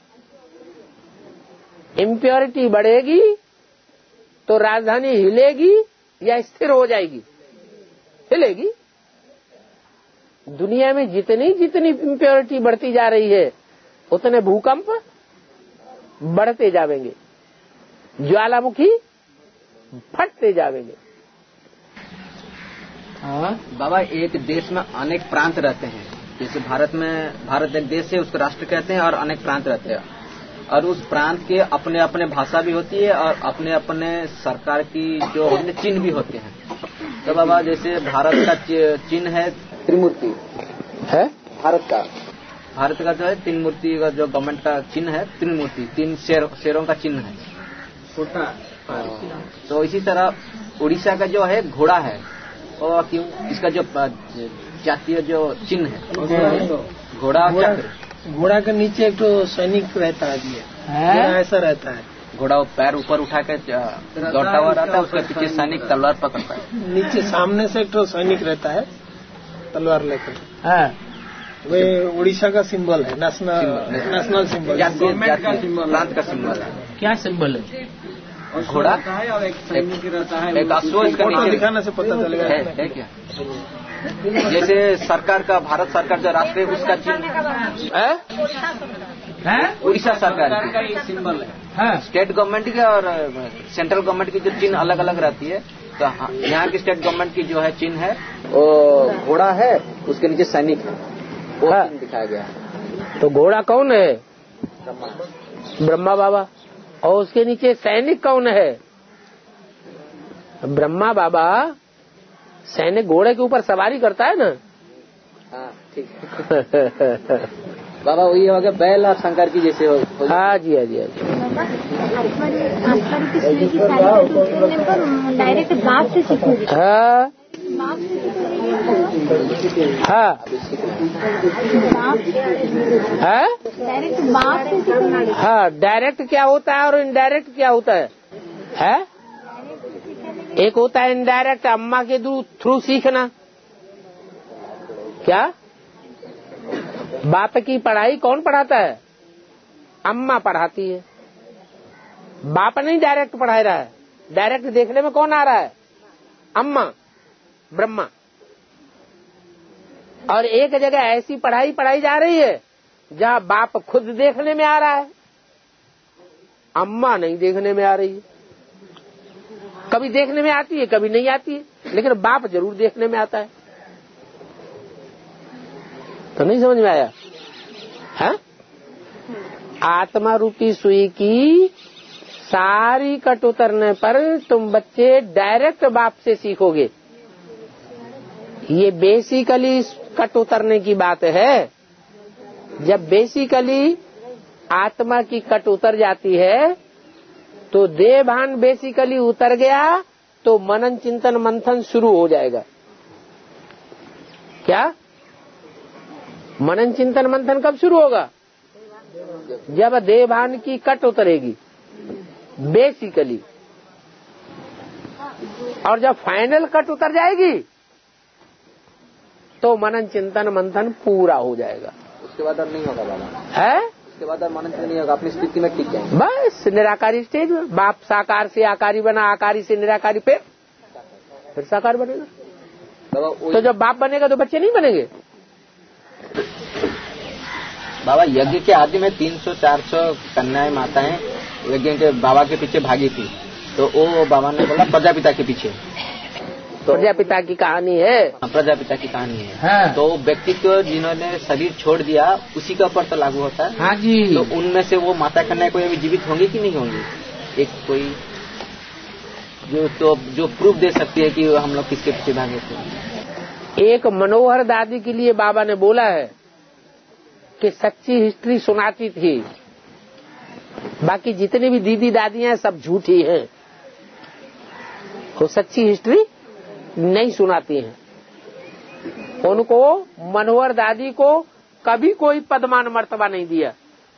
इम्प्योरिटी बढ़ेगी तो राजधानी हिलेगी या स्थिर हो जाएगी? हिलेगी। दुनिया में जितनी जितनी इम्प्योरिटी बढ़ती जा रही है, उतने भूकंप बढ़ते जावेंगे, ज्वालामुखी फटते जावेंगे।
बाबा एक देश में अनेक प्रांत रहते हैं, जैसे भारत एक देश है, उसको राष्ट्र कहते हैं, और अनेक प्रांत रहते हैं, और उस प्रांत के अपने अपने भाषा भी होती है और अपने अपने सरकार की जो चिन्ह भी होते हैं। तो बाबा जैसे भारत का चिन्ह है त्रिमूर्ति
है,
भारत का जो है 3 मूर्ति का जो गवर्नमेंट का चिन्ह है, त्रिमूर्ति, 3 शेरों का चिन्ह है छोटा। तो इसी तरह उड़ीसा का जो है घोड़ा है, और क्यों इसका जो जातीय जो चिन्ह है घोड़ा चक्र,
घोड़ा के नीचे एक तो सैनिक रहता है, ऐसा रहता है।
घोड़ा पैर ऊपर उठा के दौड़ता हुआ रहता है, उसके पीछे सैनिक तलवार पकड़ता है।
नीचे सामने से एक तो सैनिक रहता है तलवार लेकर। वे उड़ीसा का सिंबल है, नेशनल सिंबल,
प्रांत का सिंबल है।
क्या सिंबल है?
घोड़ा
और एक सैनिक रहता है,
एक अश्व इसका नीचे
दिखाने से पता चलेगा
है क्या? जैसे सरकार का, भारत सरकार जो राष्ट्र है उसका चिन्ह है, उड़ीसा सरकार का सिंबल है। स्टेट गवर्नमेंट की और सेंट्रल गवर्नमेंट की जो चिन्ह अलग अलग रहती है, तो यहाँ की स्टेट गवर्नमेंट की जो है चिन्ह है वो घोड़ा है, उसके नीचे सैनिक है, वो चिन्ह दिखाया गया है।
तो घोड़ा कौन है? ब्रह्मा बाबा। और उसके नीचे सैनिक कौन है? ब्रह्मा बाबा। सैनिक घोड़े के ऊपर सवारी करता है ना।
हाँ ठीक है बाबा, वही हो गया बैल और शंकर की जैसे हो।
हाँ जी, हाँ जी, हाँ जी।
डायरेक्ट बाप से सीखोगे।
हाँ हाँ
डायरेक्ट बाप से सीखोगे।
हाँ, डायरेक्ट क्या होता है और इनडायरेक्ट क्या होता है? एक होता है इनडायरेक्ट, अम्मा के थ्रू सीखना। क्या? बाप की पढ़ाई कौन पढ़ाता है? अम्मा पढ़ाती है। बाप नहीं डायरेक्ट पढ़ा रहा है, डायरेक्ट देखने में कौन आ रहा है? अम्मा, ब्रह्मा। और एक जगह ऐसी पढ़ाई पढ़ाई जा रही है जहाँ बाप खुद देखने में आ रहा है, अम्मा नहीं देखने में आ रही है। कभी देखने में आती है, कभी नहीं आती है, लेकिन बाप जरूर देखने में आता है। तो नहीं समझ में आया? है? आत्मा रूपी सुई की सारी कट उतरने पर तुम बच्चे डायरेक्ट बाप से सीखोगे। ये बेसिकली कट उतरने की बात है। जब बेसिकली आत्मा की कट उतर जाती है तो देह भान बेसिकली उतर गया तो मनन चिंतन मंथन शुरू हो जाएगा। क्या? मनन चिंतन मंथन कब शुरू होगा? जब देह भान की कट उतरेगी बेसिकली, और जब फाइनल कट उतर जाएगी तो मनन चिंतन मंथन पूरा हो जाएगा।
उसके बाद अब नहीं होगा बाबा,
है? उसके
बाद अब मनन चिंतन नहीं होगा, अपनी स्थिति में टिक जाएंगे।
बस निराकारी स्टेज में बाप साकार से आकारी बना, आकारी से निराकारी, फिर साकार बनेगा। तो जब बाप बनेगा तो बच्चे नहीं बनेंगे।
बाबा यज्ञ के आदि में 300-400 कन्याएं माताएं यज्ञ के बाबा के पीछे भागी थी, तो वो बाबा ने बोला प्रजापिता के पीछे।
तो प्रजापिता की कहानी है।
प्रजापिता की कहानी है।
हाँ।
तो व्यक्ति को जिन्होंने शरीर छोड़ दिया उसी के ऊपर तो लागू होता है।
हाँ जी।
तो उनमें से वो माता कन्या कोई अभी जीवित होंगी कि नहीं होंगी? एक कोई जो प्रूफ दे सकती है कि हम लोग किसके पीछे भागे थे।
एक मनोहर दादी के लिए बाबा ने बोला है कि सच्ची हिस्ट्री सुनाती थी, बाकी जितनी भी दीदी दादियां हैं सब झूठी हैं, वो सच्ची हिस्ट्री नहीं सुनाती हैं। उनको मनोहर दादी को कभी कोई पदमान मर्तबा नहीं दिया।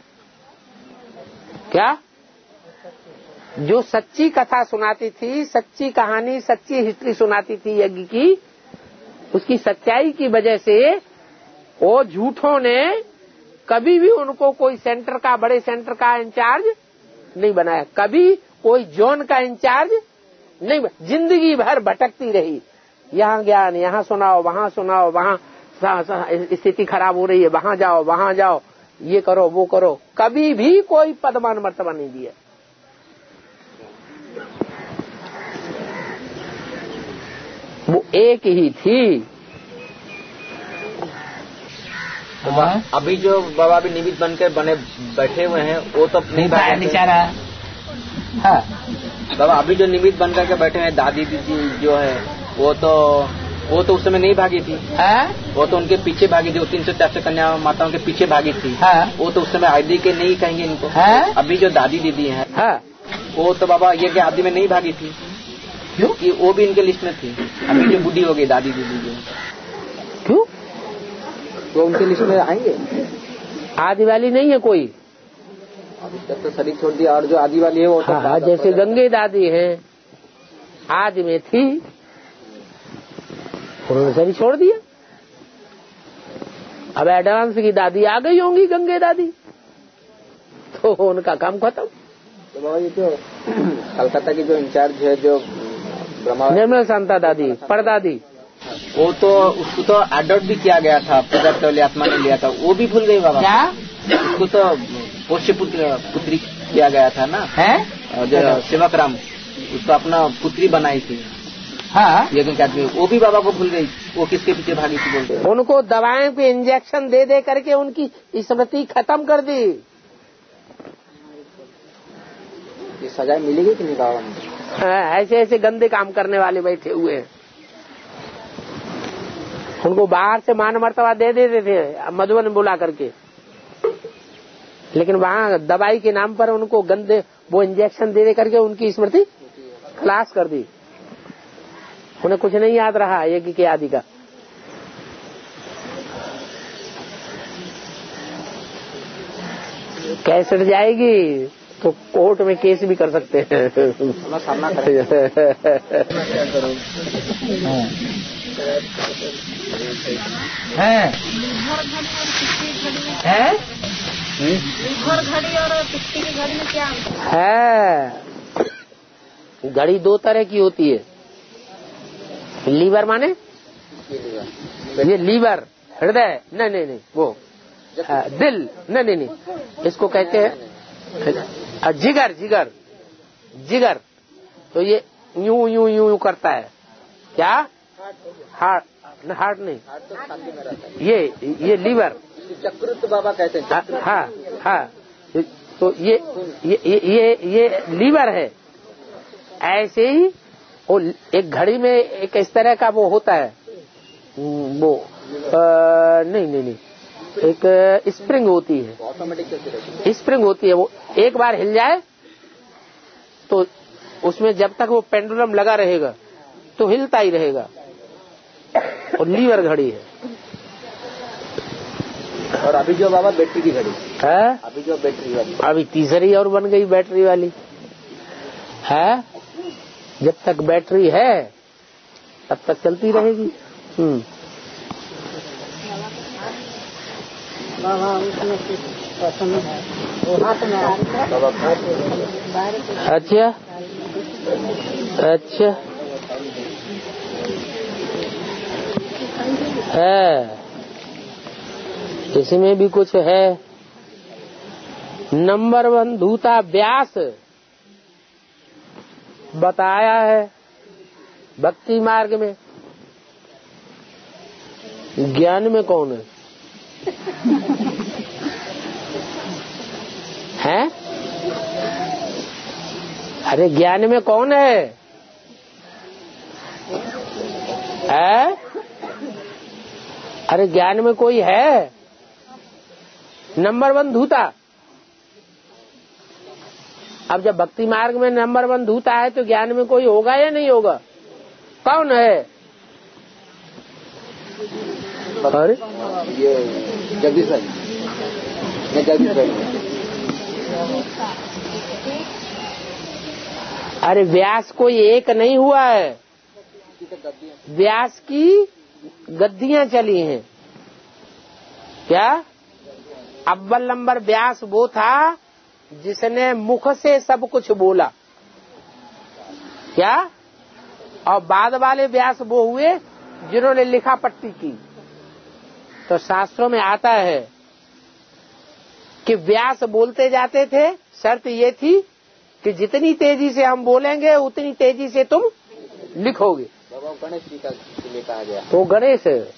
क्या? जो सच्ची कथा सुनाती थी, सच्ची कहानी, सच्ची हिस्ट्री सुनाती थी यज्ञ की, उसकी सच्चाई की वजह से वो झूठों ने कभी भी उनको कोई सेंटर का, बड़े सेंटर का इंचार्ज नहीं बनाया, कभी कोई जोन का इंचार्ज नहीं। जिंदगी भर भटकती रही, यहाँ ज्ञान, यहाँ सुनाओ, वहाँ सुनाओ, वहाँ स्थिति खराब हो रही है, वहाँ जाओ, ये करो, वो करो, कभी भी कोई पदमान मर्तबा नहीं दिया। वो एक ही थी।
तो अभी जो बाबा भी निमित्त बनकर बने बैठे हुए हैं वो तो नहीं
बेचारा। हाँ
बाबा, अभी जो निमित्त बनकर के बैठे हैं दादी दीदी जो है वो तो उस समय नहीं भागी थी। वो तो उनके पीछे भागी थी, 300-400 कन्या माताओं के पीछे भागी थी। वो तो उस समय आदि के नहीं कहेंगे इनको। अभी जो दादी दीदी हैं वो तो बाबा ये के आदि में नहीं भागी थी। क्यों कि वो भी इनके लिस्ट में थी। अभी जो बूढ़ी हो गई दादी दीदी जो,
क्यों
तो उनके लिस्ट में आएंगे?
आदि वाली नहीं है कोई,
अभी तक तो शरीर छोड़ दिया। और जो आदि वाली है वो तो
हाँ, जैसे गंगे दादी है आदि में थी, उन्होंने शरीर छोड़ दिया। अब एडवांस की दादी आ गई होंगी गंगे दादी, तो उनका काम खत्म।
तो बाबा जी जो कलकत्ता की जो इंचार्ज है जो
निर्मल शांता दादी परदादी,
वो तो उसको तो अडॉप्ट भी किया गया था, प्रजातौली आत्मा ने लिया था, वो भी भूल गई बाबा।
क्या
उसको तो पोष्य पुत्री किया गया था ना, है जो सेवक राम, उसको अपना पुत्री बनाई थी।
हाँ,
लेकिन आदमी वो भी बाबा को भूल गई, वो किसके पीछे भागी थी बोलते।
उनको दवाएं पे इंजेक्शन दे दे करके उनकी स्मृति खत्म कर दी।
ये सजा मिलेगी कि नहीं बाबा?
हाँ, ऐसे ऐसे गंदे काम करने वाले बैठे हुए हैं, उनको बाहर से मान मर्तबा दे देते थे मधुबन बुला करके, लेकिन वहाँ दवाई के नाम पर उनको गंदे वो इंजेक्शन दे दे करके उनकी स्मृति खलास कर दी। उन्हें कुछ नहीं याद रहा यज्ञ के आदि का। कैसे जाएगी तो कोर्ट में केस भी कर सकते हैं।
सामना करेंगे।
घर घड़ी और पिट्टी की घड़ी में क्या
है? घड़ी दो तरह की होती है। लीवर माने ये लीवर हृदय, नहीं वो दिल, नहीं इसको कहते हैं जिगर। तो ये यूं करता है। क्या? हार्ट नहीं, ये लीवर
चक्रत बाबा कहते हैं।
हाँ, तो ये लीवर है। ऐसे ही वो एक घड़ी में एक इस तरह का वो होता है, वो नहीं एक स्प्रिंग होती है, ऑटोमेटिक स्प्रिंग होती है। वो एक बार हिल जाए तो उसमें जब तक वो पेंडुलम लगा रहेगा तो हिलता ही रहेगा, और लीवर घड़ी है।
और अभी जो बाबा बैटरी की घड़ी
है,
अभी जो बैटरी वाली,
अभी तीसरी और बन गई बैटरी वाली है। जब तक बैटरी है तब तक चलती रहेगी। अच्छा है, इसमें भी कुछ है। नंबर 1 धूता व्यास बताया है भक्ति मार्ग में। ज्ञान में कौन है? हैं? अरे ज्ञान में कौन है? अरे ज्ञान में कोई है? नंबर 1 धूता। अब जब भक्ति मार्ग में नंबर 1 धूता है तो ज्ञान में कोई होगा या नहीं होगा? कौन है? अरे
ये जगदीश भाई,
अरे व्यास कोई एक नहीं हुआ है, व्यास की गद्दियां चली हैं। क्या? अव्वल नंबर व्यास वो था जिसने मुख से सब कुछ बोला। क्या? और बाद वाले व्यास वो हुए जिन्होंने लिखा पट्टी की। तो शास्त्रों में आता है कि व्यास बोलते जाते थे, शर्त ये थी कि जितनी तेजी से हम बोलेंगे उतनी तेजी से तुम लिखोगे।
गणेश जी का कहा गया।
तो गणेश है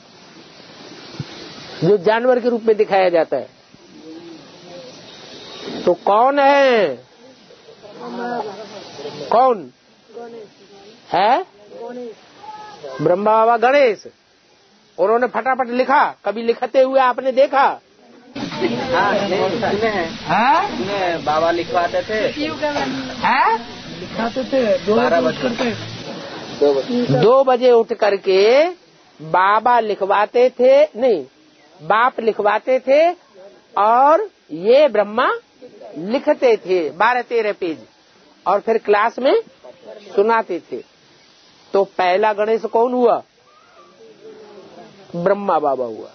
जो जानवर के रूप में दिखाया जाता है। तो कौन है? कौन है? ब्रह्मा बाबा गणेश। उन्होंने फटाफट लिखा। कभी लिखते हुए आपने देखा?
सुने बाबा लिखवाते थे।
लिखाते थे 12 बज करके 2 बजे उठ करके बाबा लिखवाते थे, नहीं बाप लिखवाते थे और ये ब्रह्मा लिखते थे 12-13 पेज और फिर क्लास में सुनाते थे। तो पहला गणेश कौन हुआ? ब्रह्मा बाबा हुआ।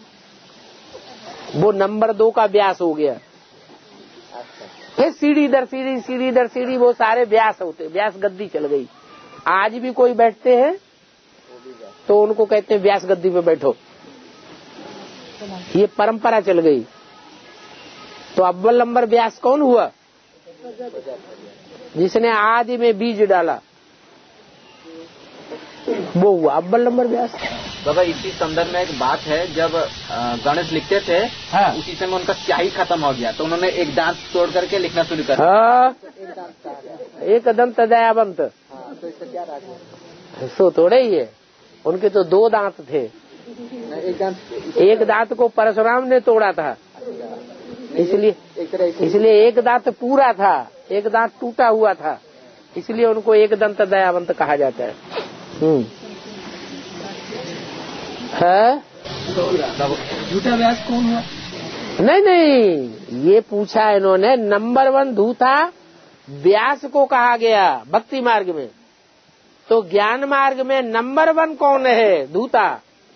वो नंबर 2 का व्यास हो गया। फिर सीढ़ी दर सीढ़ी, सीढ़ी दर सीढ़ी वो सारे व्यास होते, व्यास गद्दी चल गई। आज भी कोई बैठते हैं तो उनको कहते हैं व्यास गद्दी पे बैठो, ये परंपरा चल गई। तो अव्वल नंबर व्यास कौन हुआ? जिसने आदि में बीज डाला, वो हुआ अव्वल नंबर व्यास।
बाबा इसी संदर्भ में एक बात है, जब गणेश लिखते थे हाँ। उसी समय उनका स्याही खत्म हो गया तो उन्होंने एक दांत तोड़ करके लिखना शुरू कर दिया। हाँ।
एक दंत दयावंत, सो थोड़े ही है, उनके तो 2 दांत थे। एक दांत को परशुराम ने तोड़ा था, इसलिए एक दांत पूरा था, एक दांत टूटा हुआ था, इसलिए उनको एक दंत दयावंत कहा जाता है। है
झूठा व्यास कौन हुआ?
नहीं, ये पूछा इन्होंने। नंबर 1 धूता व्यास को कहा गया भक्ति मार्ग में, तो ज्ञान मार्ग में नंबर 1 कौन है? धूता।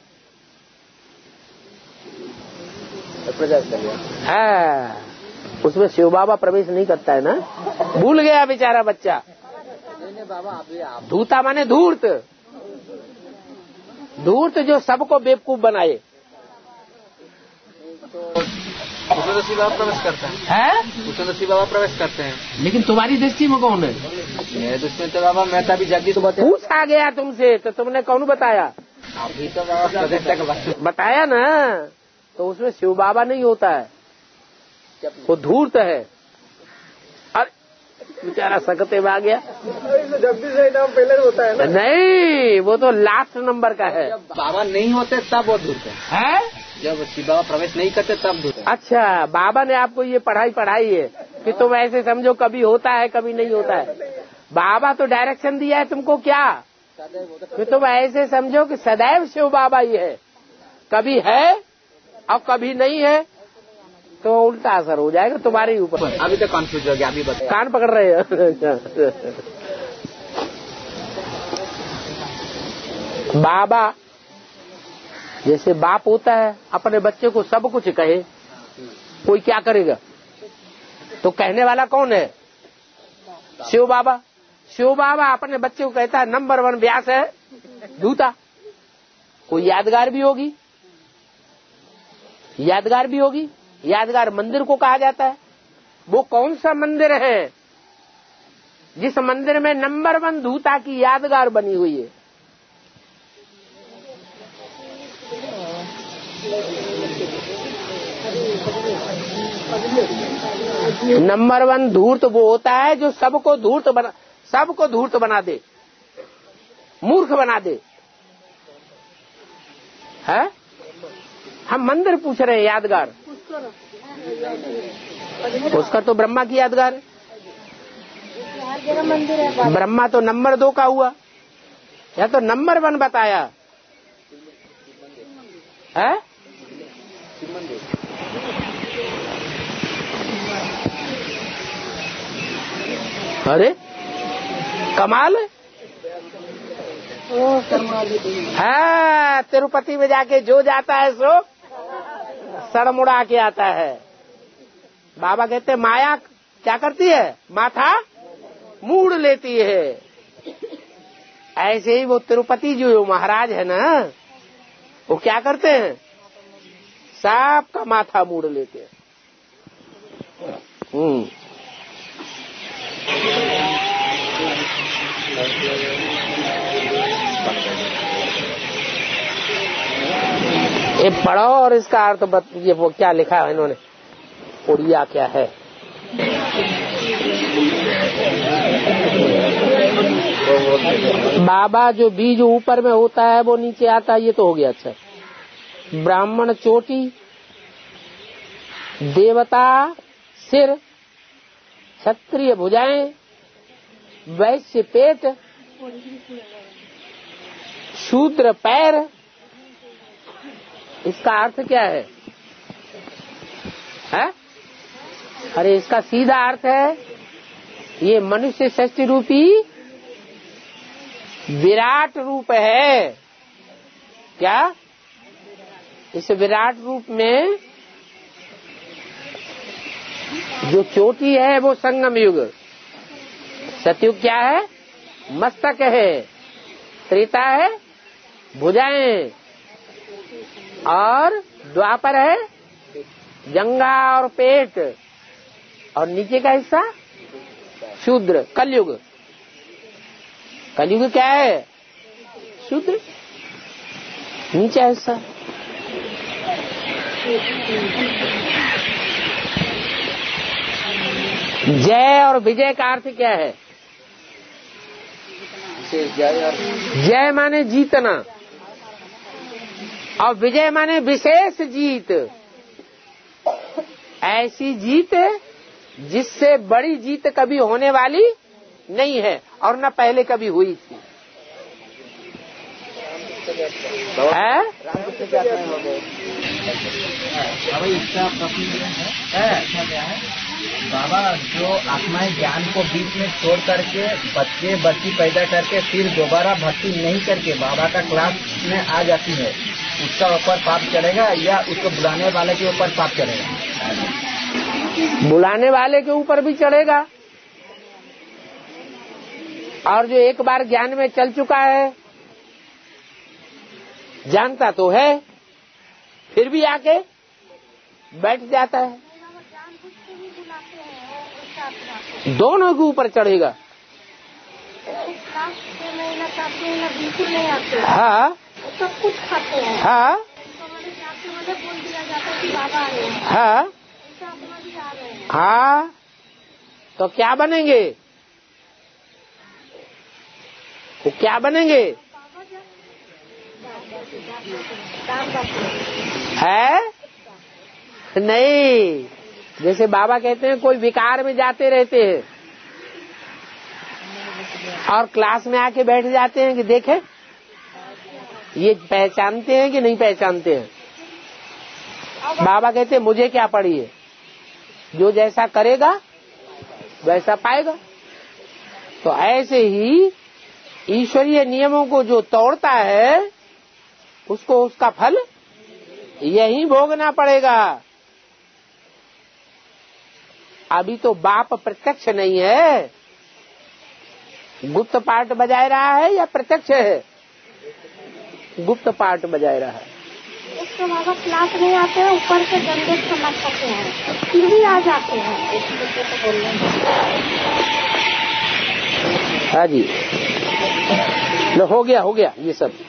हाँ, उसमें शिव बाबा प्रवेश नहीं करता है ना, भूल गया बेचारा बच्चा। धूता माने धूर्त, धूर्त जो सबको बेवकूफ बनाए।
उसमें तो शिव बाबा प्रवेश करते हैं, उसमें तो शिव बाबा प्रवेश करते हैं।
लेकिन तुम्हारी दृष्टि में कौन है?
मेरे दृष्टि में तो बाबा मैं तभी जल्दी तो
पूछा गया तुमसे, तो तुमने कौन बताया?
अभी तो बाबा
बताया ना, तो उसमें शिव बाबा नहीं होता है, वो धूर्त है। अरे बेचारा सकते में आ गया।
जब भी सही नाम पहले होता है ना?
नहीं, वो तो लास्ट नंबर का है।
बाबा नहीं होते तब वो धूर्त है, जब शिव बाबा प्रवेश नहीं करते तब धूर्त है।
अच्छा, बाबा ने आपको ये पढ़ाई है कि तुम ऐसे समझो कभी होता है कभी नहीं होता है। बाबा तो डायरेक्शन दिया है तुमको क्या, कि तुम ऐसे समझो कि सदैव शिव बाबा ही है, कभी है और कभी नहीं है, तो उल्टा असर हो जाएगा तुम्हारे ऊपर।
अभी तो कन्फ्यूज हो गया, अभी बताइए।
कान पकड़ रहे हैं। बाबा जैसे बाप होता है, अपने बच्चे को सब कुछ कहे, कोई क्या करेगा? तो कहने वाला कौन है? शिव बाबा। शिव बाबा अपने बच्चे को कहता है नंबर 1 व्यास है धूता। कोई यादगार भी होगी, यादगार भी होगी। यादगार मंदिर को कहा जाता है। वो कौन सा मंदिर है जिस मंदिर में नंबर 1 धूता की यादगार बनी हुई है? नंबर 1 धूर्त वो होता है जो सबको धूर्त बना दे, मूर्ख बना दे। है? हम मंदिर पूछ रहे हैं यादगार। उसका तो ब्रह्मा की यादगार है। ब्रह्मा तो नंबर 2 का हुआ, या तो नंबर 1 बताया है। अरे कमाल है। तिरुपति में जाके जो जाता है सो सड़मुड़ा के आता है। बाबा कहते माया क्या करती है? माथा मूड़ लेती है। ऐसे ही वो तिरुपति जो महाराज है ना, वो क्या करते हैं? सबका माथा मूड़ लेते हैं। ये पढ़ो और इसका अर्थ ये वो क्या लिखा है इन्होंने, उड़िया क्या है। बाबा जो बीज ऊपर में होता है वो नीचे आता है, ये तो हो गया। अच्छा, ब्राह्मण चोटी, देवता सिर, क्षत्रिय भुजाएं, वैश्य पेट, शूद्र पैर, इसका अर्थ क्या है? अरे इसका सीधा अर्थ है ये मनुष्य षष्ठी रूपी विराट रूप है। क्या? इस विराट रूप में जो चोटी है वो संगम युग, सतयुग क्या है? मस्तक है, त्रेता है भुजाएं, और द्वापर है जंघा और पेट, और नीचे का हिस्सा शूद्र। कलयुग, कलयुग क्या है? शूद्र, नीचे हिस्सा। जय और विजय का अर्थ क्या है? जय माने जीतना और विजय माने विशेष जीत। ऐसी जीत जिससे बड़ी जीत कभी होने वाली नहीं है और न पहले कभी हुई थी।
इसका प्रश्न है बाबा, जो आत्माएं ज्ञान को बीच में छोड़ करके बच्चे बच्ची पैदा करके फिर दोबारा भक्ति नहीं करके बाबा का क्लास में आ जाती है, उसका ऊपर पाप चढ़ेगा या उसको बुलाने वाले के ऊपर पाप चढ़ेगा?
बुलाने वाले के ऊपर भी चढ़ेगा, और जो एक बार ज्ञान में चल चुका है, जानता तो है, फिर भी आके बैठ जाता है, दोनों के ऊपर चढ़ेगा। हाँ,
सब कुछ खाते हैं।
हाँ,
बोल दिया जाता है कि बाबा आ रहे हैं।
हाँ, हाँ, तो क्या बनेंगे? वो क्या बनेंगे? है नहीं, जैसे बाबा कहते हैं कोई विकार में जाते रहते हैं और क्लास में आके बैठ जाते हैं कि देखे ये पहचानते हैं कि नहीं पहचानते हैं। बाबा कहते हैं मुझे क्या पड़ी है, जो जैसा करेगा वैसा पाएगा। तो ऐसे ही ईश्वरीय नियमों को जो तोड़ता है उसको उसका फल यही भोगना पड़ेगा। अभी तो बाप प्रत्यक्ष नहीं है, गुप्त पार्ट बजाय रहा है या प्रत्यक्ष है? गुप्त पार्ट बजाय रहा है।
उसके बाबा क्लास नहीं आते हैं, ऊपर से गंदे समझ सकते हैं, फिर भी आ जाते हैं।
हाँ जी, हो गया ये सब।